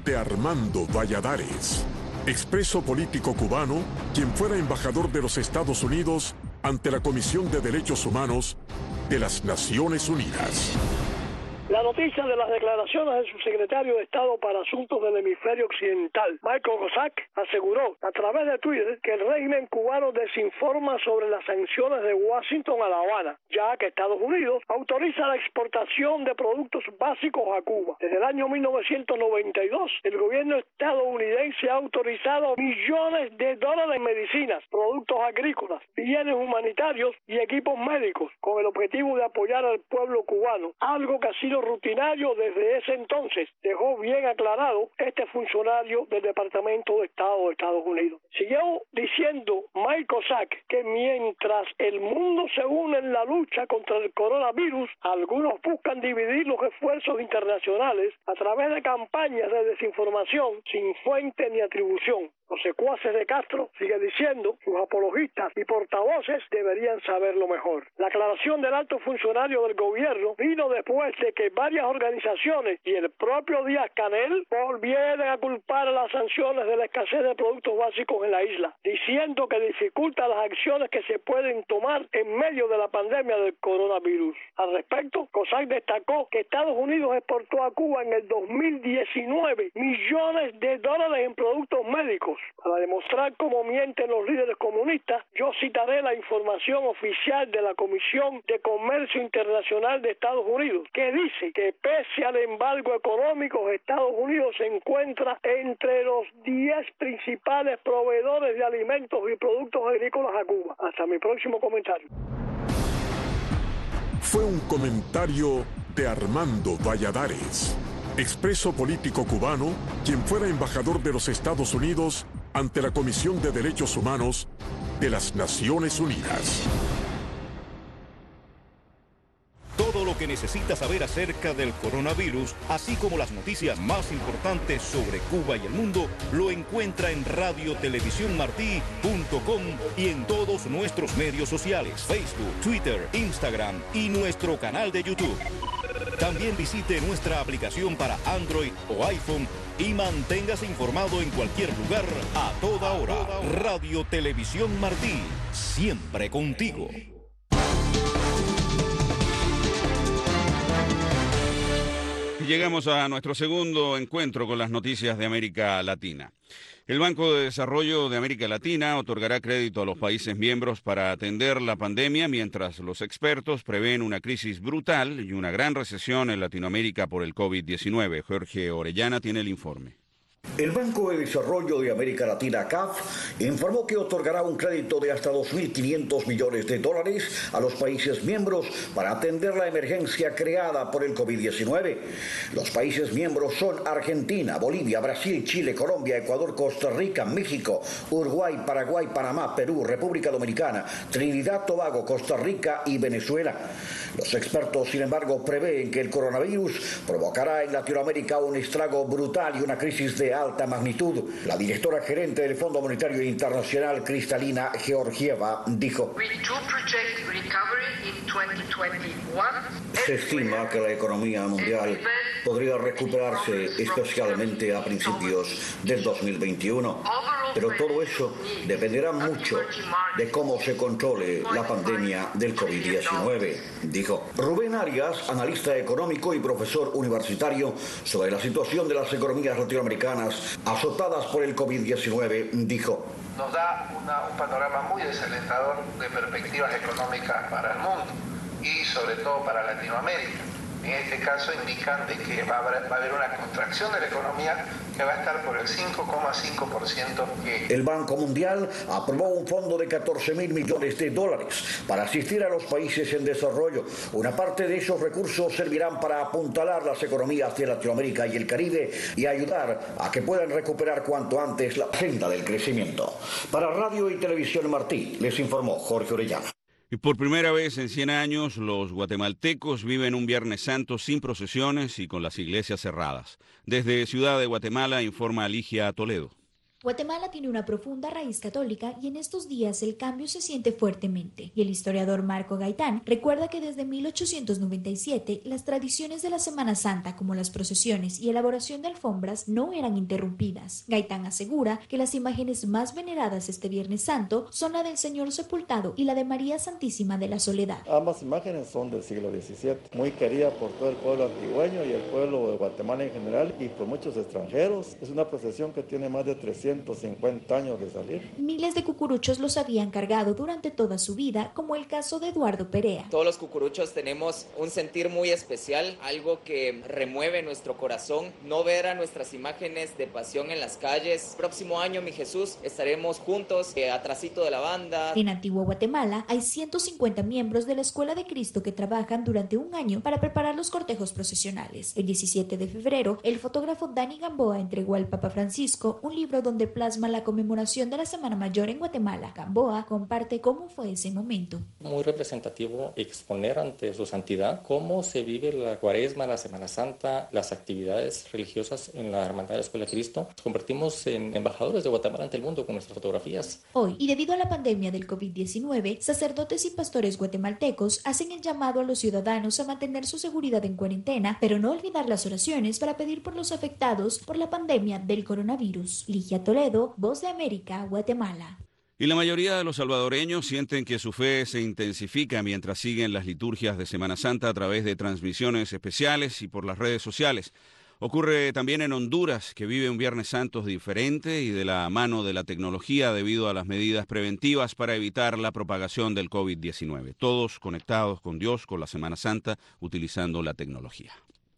de Armando Valladares, expreso político cubano, quien fuera embajador de los Estados Unidos ante la Comisión de Derechos Humanos de las Naciones Unidas. La noticia de las declaraciones del subsecretario de Estado para Asuntos del Hemisferio Occidental, Michael Kozak, aseguró a través de Twitter que el régimen cubano desinforma sobre las sanciones de Washington a La Habana, ya que Estados Unidos autoriza la exportación de productos básicos a Cuba. Desde el año mil novecientos noventa y dos, el gobierno estadounidense ha autorizado millones de dólares en medicinas, productos agrícolas, bienes humanitarios y equipos médicos, con el objetivo de apoyar al pueblo cubano, algo que ha sido rutinario desde ese entonces, dejó bien aclarado este funcionario del Departamento de Estado de Estados Unidos. Siguió diciendo Mike Kozak que mientras el mundo se une en la lucha contra el coronavirus, algunos buscan dividir los esfuerzos internacionales a través de campañas de desinformación sin fuente ni atribución. Los secuaces de Castro, sigue diciendo, sus apologistas y portavoces deberían saberlo mejor. La aclaración del alto funcionario del gobierno vino después de que varias organizaciones y el propio Díaz-Canel volvieron a culpar a las sanciones de la escasez de productos básicos en la isla, diciendo que dificulta las acciones que se pueden tomar en medio de la pandemia del coronavirus. Al respecto, Kozak destacó que Estados Unidos exportó a Cuba en el dos mil diecinueve millones de dólares en productos médicos. Para demostrar cómo mienten los líderes comunistas, yo citaré la información oficial de la Comisión de Comercio Internacional de Estados Unidos, que dice que pese al embargo económico, Estados Unidos se encuentra entre los diez principales proveedores de alimentos y productos agrícolas a Cuba. Hasta mi próximo comentario. Fue un comentario de Armando Valladares, expreso político cubano, quien fuera embajador de los Estados Unidos ante la Comisión de Derechos Humanos de las Naciones Unidas. Todo lo que necesita saber acerca del coronavirus, así como las noticias más importantes sobre Cuba y el mundo, lo encuentra en radio televisión martí punto com y en todos nuestros medios sociales, Facebook, Twitter, Instagram y nuestro canal de YouTube. También visite nuestra aplicación para Android o iPhone y manténgase informado en cualquier lugar, a toda hora. Radio Televisión Martí, siempre contigo. Llegamos a nuestro segundo encuentro con las noticias de América Latina. El Banco de Desarrollo de América Latina otorgará crédito a los países miembros para atender la pandemia, mientras los expertos prevén una crisis brutal y una gran recesión en Latinoamérica por el COVID diecinueve. Jorge Orellana tiene el informe. El Banco de Desarrollo de América Latina, C A F, informó que otorgará un crédito de hasta dos mil quinientos millones de dólares a los países miembros para atender la emergencia creada por el COVID diecinueve. Los países miembros son Argentina, Bolivia, Brasil, Chile, Colombia, Ecuador, Costa Rica, México, Uruguay, Paraguay, Panamá, Perú, República Dominicana, Trinidad, Tobago, Costa Rica y Venezuela. Los expertos, sin embargo, prevén que el coronavirus provocará en Latinoamérica un estrago brutal y una crisis de alta magnitud. La directora gerente del Fondo Monetario Internacional, Kristalina Georgieva, dijo: se estima que la economía mundial podría recuperarse especialmente a principios del dos mil veintiuno, pero todo eso dependerá mucho de cómo se controle la pandemia del COVID diecinueve, dijo. Rubén Arias, analista económico y profesor universitario sobre la situación de las economías latinoamericanas azotadas por el COVID diecinueve, dijo: nos da una, un panorama muy desalentador de perspectivas económicas para el mundo y sobre todo para Latinoamérica. En este caso indican de que va a, haber, va a haber una contracción de la economía que va a estar por el cinco coma cinco por ciento. Que... El Banco Mundial aprobó un fondo de catorce mil millones de dólares para asistir a los países en desarrollo. Una parte de esos recursos servirán para apuntalar las economías de Latinoamérica y el Caribe y ayudar a que puedan recuperar cuanto antes la senda del crecimiento. Para Radio y Televisión Martí, les informó Jorge Orellana. Y por primera vez en cien años, los guatemaltecos viven un Viernes Santo sin procesiones y con las iglesias cerradas. Desde Ciudad de Guatemala informa Ligia Toledo. Guatemala tiene una profunda raíz católica y en estos días el cambio se siente fuertemente. Y el historiador Marco Gaitán recuerda que desde mil ochocientos noventa y siete las tradiciones de la Semana Santa, como las procesiones y elaboración de alfombras, no eran interrumpidas. Gaitán asegura que las imágenes más veneradas este Viernes Santo son la del Señor sepultado y la de María Santísima de la Soledad. Ambas imágenes son del siglo diecisiete, muy querida por todo el pueblo antigüeño y el pueblo de Guatemala en general y por muchos extranjeros. Es una procesión que tiene más de trescientos cincuenta años de salir. Miles de cucuruchos los habían cargado durante toda su vida, como el caso de Eduardo Perea. Todos los cucuruchos tenemos un sentir muy especial, algo que remueve nuestro corazón, no ver a nuestras imágenes de pasión en las calles. Próximo año, mi Jesús, estaremos juntos, eh, atrasito de la banda. En Antigua Guatemala hay ciento cincuenta miembros de la Escuela de Cristo que trabajan durante un año para preparar los cortejos procesionales. El diecisiete de febrero, el fotógrafo Dani Gamboa entregó al Papa Francisco un libro donde plasma la conmemoración de la Semana Mayor en Guatemala. Gamboa comparte cómo fue ese momento. Muy representativo exponer ante su santidad cómo se vive la Cuaresma, la Semana Santa, las actividades religiosas en la Hermandad de la Escuela de Cristo. Nos convertimos en embajadores de Guatemala ante el mundo con nuestras fotografías. Hoy, y debido a la pandemia del COVID diecinueve, sacerdotes y pastores guatemaltecos hacen el llamado a los ciudadanos a mantener su seguridad en cuarentena, pero no olvidar las oraciones para pedir por los afectados por la pandemia del coronavirus. Ligia Toledo, Voz de América, Guatemala. Y la mayoría de los salvadoreños sienten que su fe se intensifica mientras siguen las liturgias de Semana Santa a través de transmisiones especiales y por las redes sociales. Ocurre también en Honduras, que vive un Viernes Santo diferente y de la mano de la tecnología debido a las medidas preventivas para evitar la propagación del COVID diecinueve. Todos conectados con Dios, con la Semana Santa, utilizando la tecnología.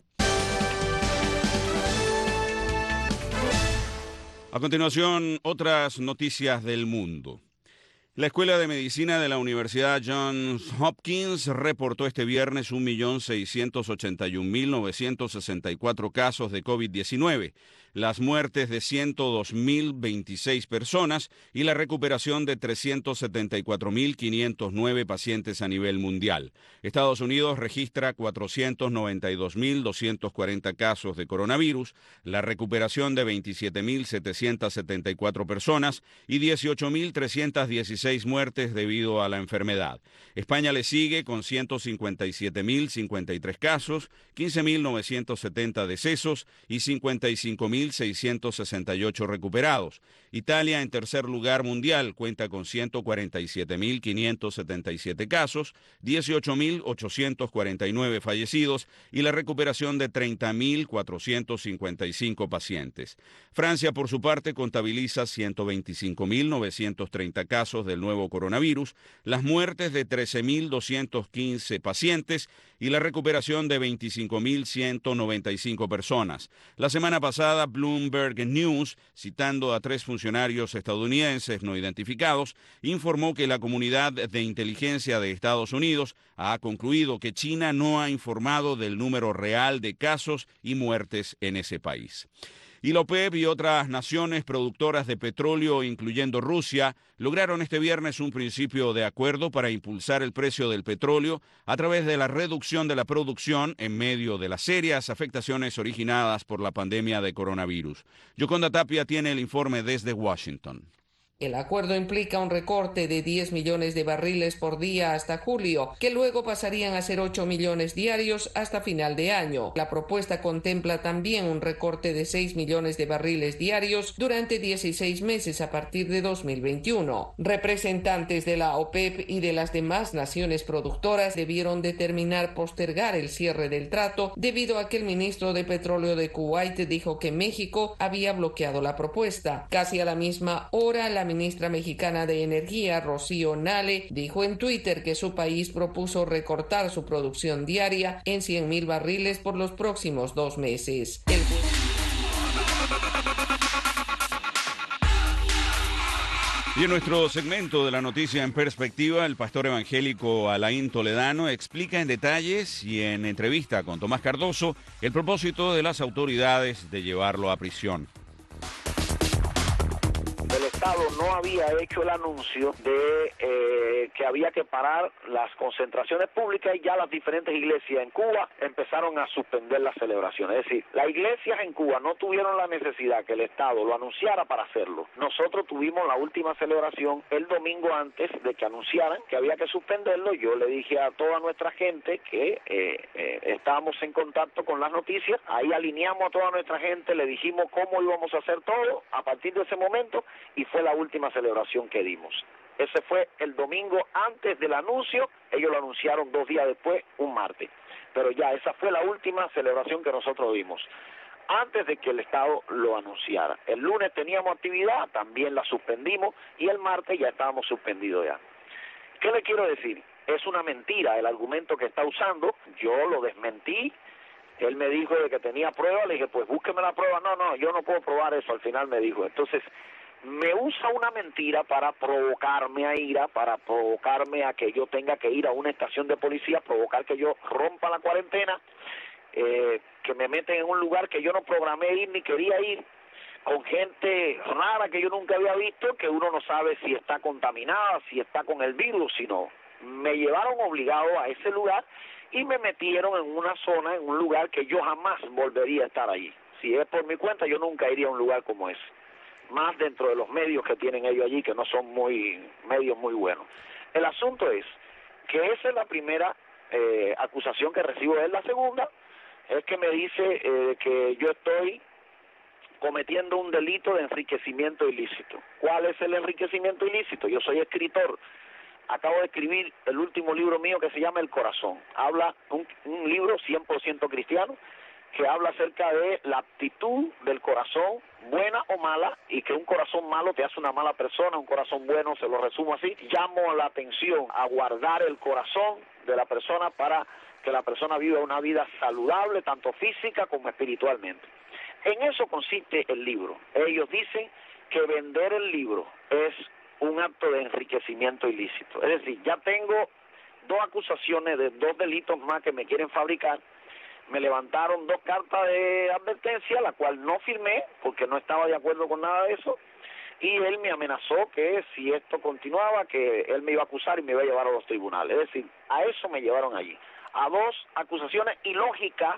A continuación, otras noticias del mundo. La Escuela de Medicina de la Universidad Johns Hopkins reportó este viernes un millón seiscientos ochenta y un mil novecientos sesenta y cuatro casos de COVID diecinueve, las muertes de ciento dos mil veintiséis personas y la recuperación de trescientos setenta y cuatro mil quinientos nueve pacientes a nivel mundial. Estados Unidos registra cuatrocientos noventa y dos mil doscientos cuarenta casos de coronavirus, la recuperación de veintisiete mil setecientos setenta y cuatro personas y dieciocho mil trescientos dieciséis muertes debido a la enfermedad. España le sigue con ciento cincuenta y siete mil cincuenta y tres casos, quince mil novecientos setenta decesos y cincuenta y cinco mil seiscientos sesenta y ocho recuperados. Italia, en tercer lugar mundial, cuenta con ciento cuarenta y siete mil quinientos setenta y siete casos, dieciocho mil ochocientos cuarenta y nueve fallecidos y la recuperación de treinta mil cuatrocientos cincuenta y cinco pacientes. Francia, por su parte, contabiliza ciento veinticinco mil novecientos treinta casos del nuevo coronavirus, las muertes de trece mil doscientos quince pacientes y la recuperación de veinticinco mil ciento noventa y cinco personas. La semana pasada, Bloomberg News, citando a tres funcionarios estadounidenses no identificados, informó que la comunidad de inteligencia de Estados Unidos ha concluido que China no ha informado del número real de casos y muertes en ese país. Y la OPEP y otras naciones productoras de petróleo, incluyendo Rusia, lograron este viernes un principio de acuerdo para impulsar el precio del petróleo a través de la reducción de la producción en medio de las serias afectaciones originadas por la pandemia de coronavirus. Yoconda Tapia tiene el informe desde Washington. El acuerdo implica un recorte de diez millones de barriles por día hasta julio, que luego pasarían a ser ocho millones diarios hasta final de año. La propuesta contempla también un recorte de seis millones de barriles diarios durante dieciséis meses a partir de dos mil veintiuno. Representantes de la OPEP y de las demás naciones productoras debieron determinar postergar el cierre del trato debido a que el ministro de Petróleo de Kuwait dijo que México había bloqueado la propuesta. Casi a la misma hora, la ministra mexicana de Energía, Rocío Nale, dijo en Twitter que su país propuso recortar su producción diaria en cien mil barriles por los próximos dos meses. El... Y en nuestro segmento de la noticia en perspectiva, el pastor evangélico Alain Toledano explica en detalles y en entrevista con Tomás Cardoso el propósito de las autoridades de llevarlo a prisión. Estado no había hecho el anuncio de eh, que había que parar las concentraciones públicas, y ya las diferentes iglesias en Cuba empezaron a suspender las celebraciones. Es decir, las iglesias en Cuba no tuvieron la necesidad que el Estado lo anunciara para hacerlo. Nosotros tuvimos la última celebración el domingo antes de que anunciaran que había que suspenderlo. Yo le dije a toda nuestra gente que eh, eh, estábamos en contacto con las noticias, ahí alineamos a toda nuestra gente, le dijimos cómo íbamos a hacer todo a partir de ese momento, y fue la última celebración que dimos. Ese fue el domingo antes del anuncio, ellos lo anunciaron dos días después, un martes, pero ya esa fue la última celebración que nosotros dimos, antes de que el Estado lo anunciara. El lunes teníamos actividad, también la suspendimos, y el martes ya estábamos suspendidos ya. ¿Qué le quiero decir? Es una mentira el argumento que está usando, yo lo desmentí. Él me dijo de que tenía pruebas, le dije, pues búsqueme la prueba. No, no, yo no puedo probar eso, al final me dijo. Entonces, me usa una mentira para provocarme a ira, para provocarme a que yo tenga que ir a una estación de policía, provocar que yo rompa la cuarentena, eh, que me meten en un lugar que yo no programé ir ni quería ir, con gente rara que yo nunca había visto, que uno no sabe si está contaminada, si está con el virus, si no. Me llevaron obligado a ese lugar y me metieron en una zona, en un lugar que yo jamás volvería a estar allí. Si es por mi cuenta, yo nunca iría a un lugar como ese. Más dentro de los medios que tienen ellos allí, que no son muy medios muy buenos. El asunto es que esa es la primera eh, acusación que recibo de él. La segunda es que me dice eh, que yo estoy cometiendo un delito de enriquecimiento ilícito. ¿Cuál es el enriquecimiento ilícito? Yo soy escritor. Acabo de escribir el último libro mío que se llama El Corazón. Habla un, un libro cien por ciento cristiano que habla acerca de la actitud del corazón, buena o mala, y que un corazón malo te hace una mala persona, un corazón bueno, se lo resumo así. Llamo la atención a guardar el corazón de la persona para que la persona viva una vida saludable, tanto física como espiritualmente. En eso consiste el libro. Ellos dicen que vender el libro es un acto de enriquecimiento ilícito. Es decir, ya tengo dos acusaciones de dos delitos más que me quieren fabricar. Me levantaron dos cartas de advertencia, la cual no firmé porque no estaba de acuerdo con nada de eso, y él me amenazó que si esto continuaba, que él me iba a acusar y me iba a llevar a los tribunales. Es decir, a eso me llevaron allí, a dos acusaciones ilógicas,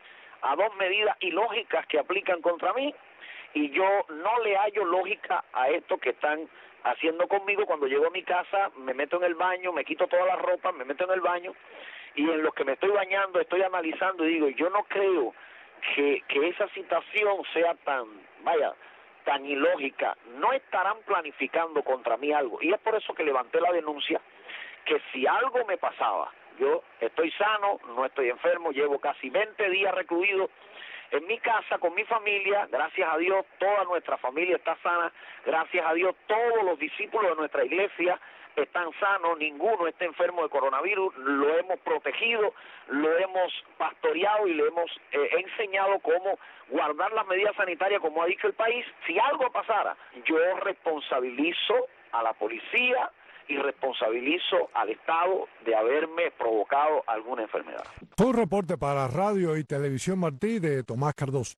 a dos medidas ilógicas que aplican contra mí, y yo no le hallo lógica a esto que están haciendo conmigo. Cuando llego a mi casa, me meto en el baño, me quito toda la ropa, me meto en el baño, y en lo que me estoy bañando estoy analizando y digo, yo no creo que, que esa situación sea tan, vaya, tan ilógica. No estarán planificando contra mí algo, y es por eso que levanté la denuncia, que si algo me pasaba, yo estoy sano, no estoy enfermo, llevo casi veinte días recluido en mi casa con mi familia, gracias a Dios toda nuestra familia está sana, gracias a Dios todos los discípulos de nuestra iglesia están sanos, ninguno está enfermo de coronavirus, lo hemos protegido, lo hemos pastoreado y le hemos eh, enseñado cómo guardar las medidas sanitarias como ha dicho el país. Si algo pasara, yo responsabilizo a la policía y responsabilizo al Estado de haberme provocado alguna enfermedad. Fue un reporte para Radio y Televisión Martí de Tomás Cardoso.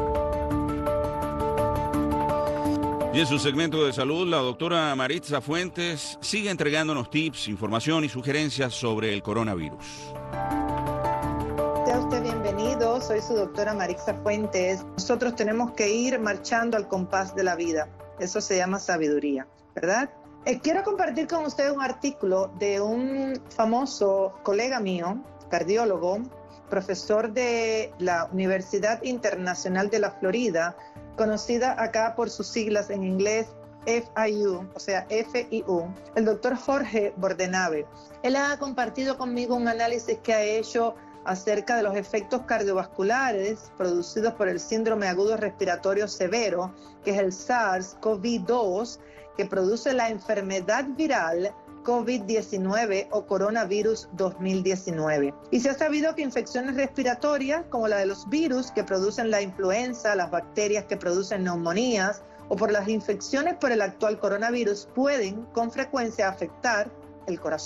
Y en su segmento de salud, la doctora Maritza Fuentes sigue entregándonos tips, información y sugerencias sobre el coronavirus. Sea usted bienvenido, soy su doctora Maritza Fuentes. Nosotros tenemos que ir marchando al compás de la vida. Eso se llama sabiduría, ¿verdad? Eh, quiero compartir con ustedes un artículo de un famoso colega mío, cardiólogo, profesor de la Universidad Internacional de la Florida, conocida acá por sus siglas en inglés F I U, o sea, F I U, el doctor Jorge Bordenave. Él ha compartido conmigo un análisis que ha hecho acerca de los efectos cardiovasculares producidos por el síndrome agudo respiratorio severo, que es el SARS CoV dos, que produce la enfermedad viral COVID diecinueve o coronavirus dos mil diecinueve. Y se ha sabido que infecciones respiratorias, como la de los virus que producen la influenza, las bacterias que producen neumonías, o por las infecciones por el actual coronavirus, pueden con frecuencia afectar el corazón,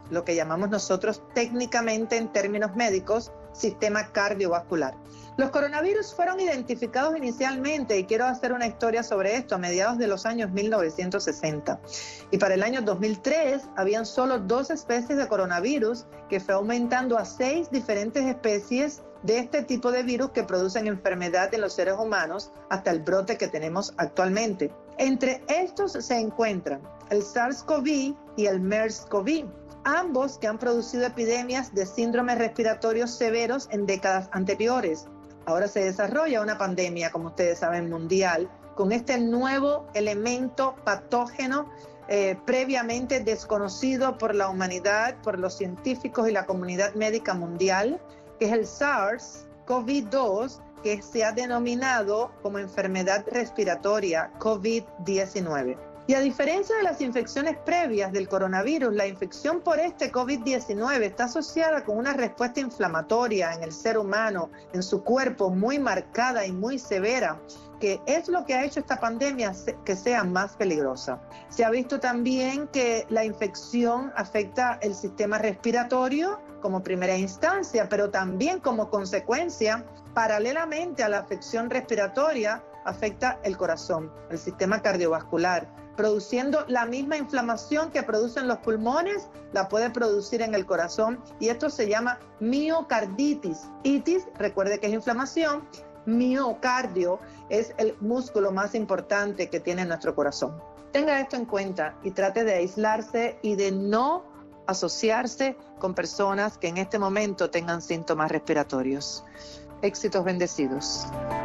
lo que llamamos nosotros técnicamente en términos médicos, sistema cardiovascular. Los coronavirus fueron identificados inicialmente, y quiero hacer una historia sobre esto, a mediados de los años mil novecientos sesenta. Y para el año dos mil tres habían solo dos especies de coronavirus, que fue aumentando a seis diferentes especies de este tipo de virus que producen enfermedad en los seres humanos hasta el brote que tenemos actualmente. Entre estos se encuentran el SARS-CoV y el MERS-CoV, ambos que han producido epidemias de síndromes respiratorios severos en décadas anteriores. Ahora se desarrolla una pandemia, como ustedes saben, mundial, con este nuevo elemento patógeno eh, previamente desconocido por la humanidad, por los científicos y la comunidad médica mundial, que es el SARS-CoV dos, que se ha denominado como enfermedad respiratoria COVID diecinueve. Y a diferencia de las infecciones previas del coronavirus, la infección por este COVID diecinueve está asociada con una respuesta inflamatoria en el ser humano, en su cuerpo, muy marcada y muy severa, que es lo que ha hecho esta pandemia que sea más peligrosa. Se ha visto también que la infección afecta el sistema respiratorio como primera instancia, pero también como consecuencia, paralelamente a la afección respiratoria, afecta el corazón, el sistema cardiovascular, produciendo la misma inflamación que producen los pulmones, la puede producir en el corazón, y esto se llama miocarditis. Itis, recuerde que es inflamación, miocardio es el músculo más importante que tiene nuestro corazón. Tenga esto en cuenta y trate de aislarse y de no asociarse con personas que en este momento tengan síntomas respiratorios. Éxitos bendecidos.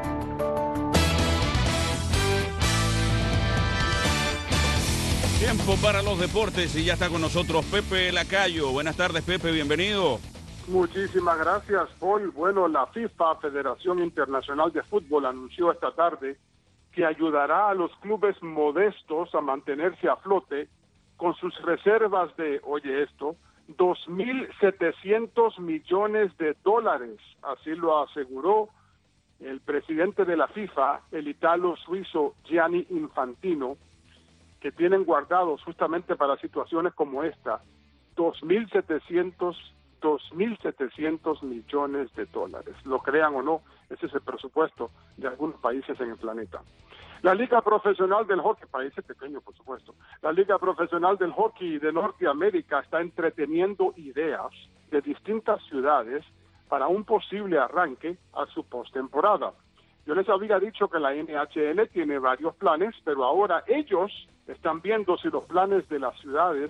Tiempo para los deportes y ya está con nosotros Pepe Lacayo. Buenas tardes, Pepe, bienvenido. Muchísimas gracias, Paul. Bueno, la FIFA, Federación Internacional de Fútbol, anunció esta tarde que ayudará a los clubes modestos a mantenerse a flote con sus reservas de, oye esto, dos mil setecientos millones de dólares. Así lo aseguró el presidente de la FIFA, el italo-suizo Gianni Infantino, que tienen guardados justamente para situaciones como esta, dos mil setecientos millones de dólares. Lo crean o no, ese es el presupuesto de algunos países en el planeta. La Liga Profesional del Hockey, países pequeños por supuesto, la Liga Profesional del Hockey de Norteamérica está entreteniendo ideas de distintas ciudades para un posible arranque a su postemporada. Yo les había dicho que la N H L tiene varios planes, pero ahora ellos están viendo si los planes de las ciudades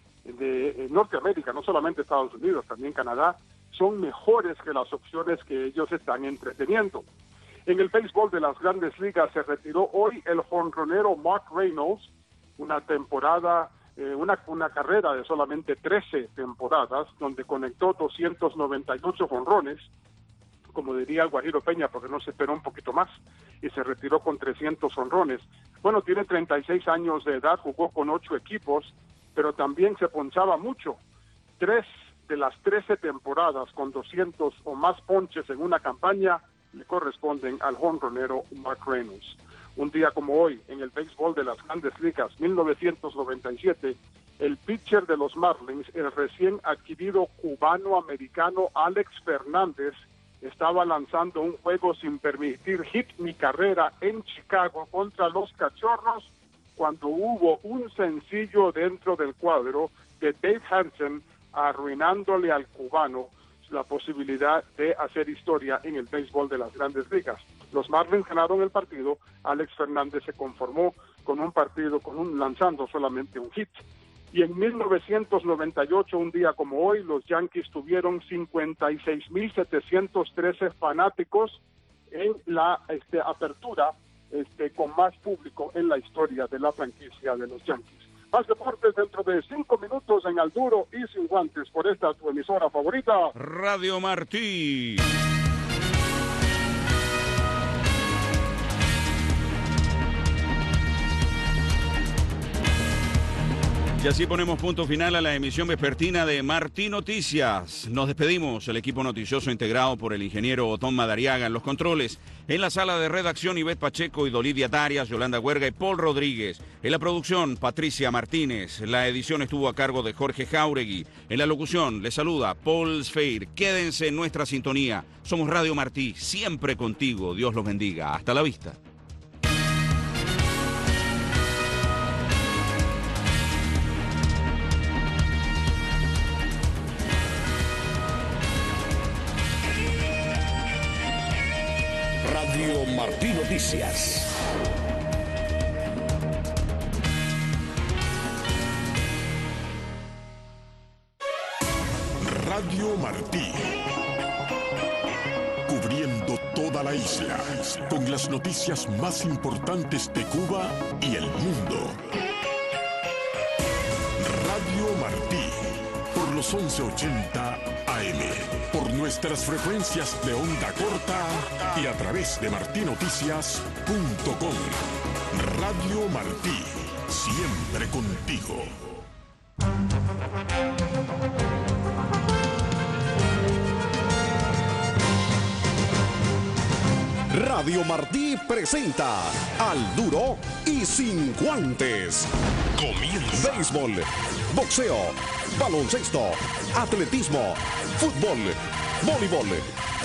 de Norteamérica, no solamente Estados Unidos, también Canadá, son mejores que las opciones que ellos están entreteniendo. En el béisbol de las Grandes Ligas se retiró hoy el jonronero Mark Reynolds, una temporada, eh, una, una carrera de solamente trece temporadas, donde conectó doscientos noventa y ocho jonrones, como diría el Guajiro Peña, porque no se esperó un poquito más, y se retiró con trescientos jonrones. Bueno, tiene treinta y seis años de edad, jugó con ocho equipos, pero también se ponchaba mucho. Tres de las trece temporadas con doscientos o más ponches en una campaña le corresponden al jonronero Mark Reynolds. Un día como hoy, en el béisbol de las Grandes Ligas, mil novecientos noventa y siete, el pitcher de los Marlins, el recién adquirido cubano-americano Alex Fernández, estaba lanzando un juego sin permitir hit ni carrera en Chicago contra los Cachorros, cuando hubo un sencillo dentro del cuadro de Dave Hansen, arruinándole al cubano la posibilidad de hacer historia en el béisbol de las Grandes Ligas. Los Marlins ganaron el partido, Alex Fernández se conformó con un partido, con un lanzando solamente un hit. Y en mil novecientos noventa y ocho, un día como hoy, los Yankees tuvieron cincuenta y seis mil setecientos trece fanáticos en la este, apertura este, con más público en la historia de la franquicia de los Yankees. Más deportes dentro de cinco minutos en Al Duro y Sin Guantes por esta tu emisora favorita, Radio Martí. Y así ponemos punto final a la emisión vespertina de Martí Noticias. Nos despedimos, el equipo noticioso integrado por el ingeniero Otón Madariaga en los controles. En la sala de redacción, Ivette Pacheco y Dolidia Tarias, Yolanda Huerga y Paul Rodríguez. En la producción, Patricia Martínez. La edición estuvo a cargo de Jorge Jauregui. En la locución, les saluda Paul Sfeir. Quédense en nuestra sintonía. Somos Radio Martí, siempre contigo. Dios los bendiga. Hasta la vista. Radio Martí Noticias. Radio Martí. Cubriendo toda la isla con las noticias más importantes de Cuba y el mundo. Radio Martí. Por los once ochenta A M, por nuestras frecuencias de onda corta y a través de martí noticias punto com. Radio Martí, siempre contigo. Radio Martí presenta Al Duro y Sin Guantes. Comienza. Béisbol, boxeo, baloncesto, atletismo, fútbol, voleibol,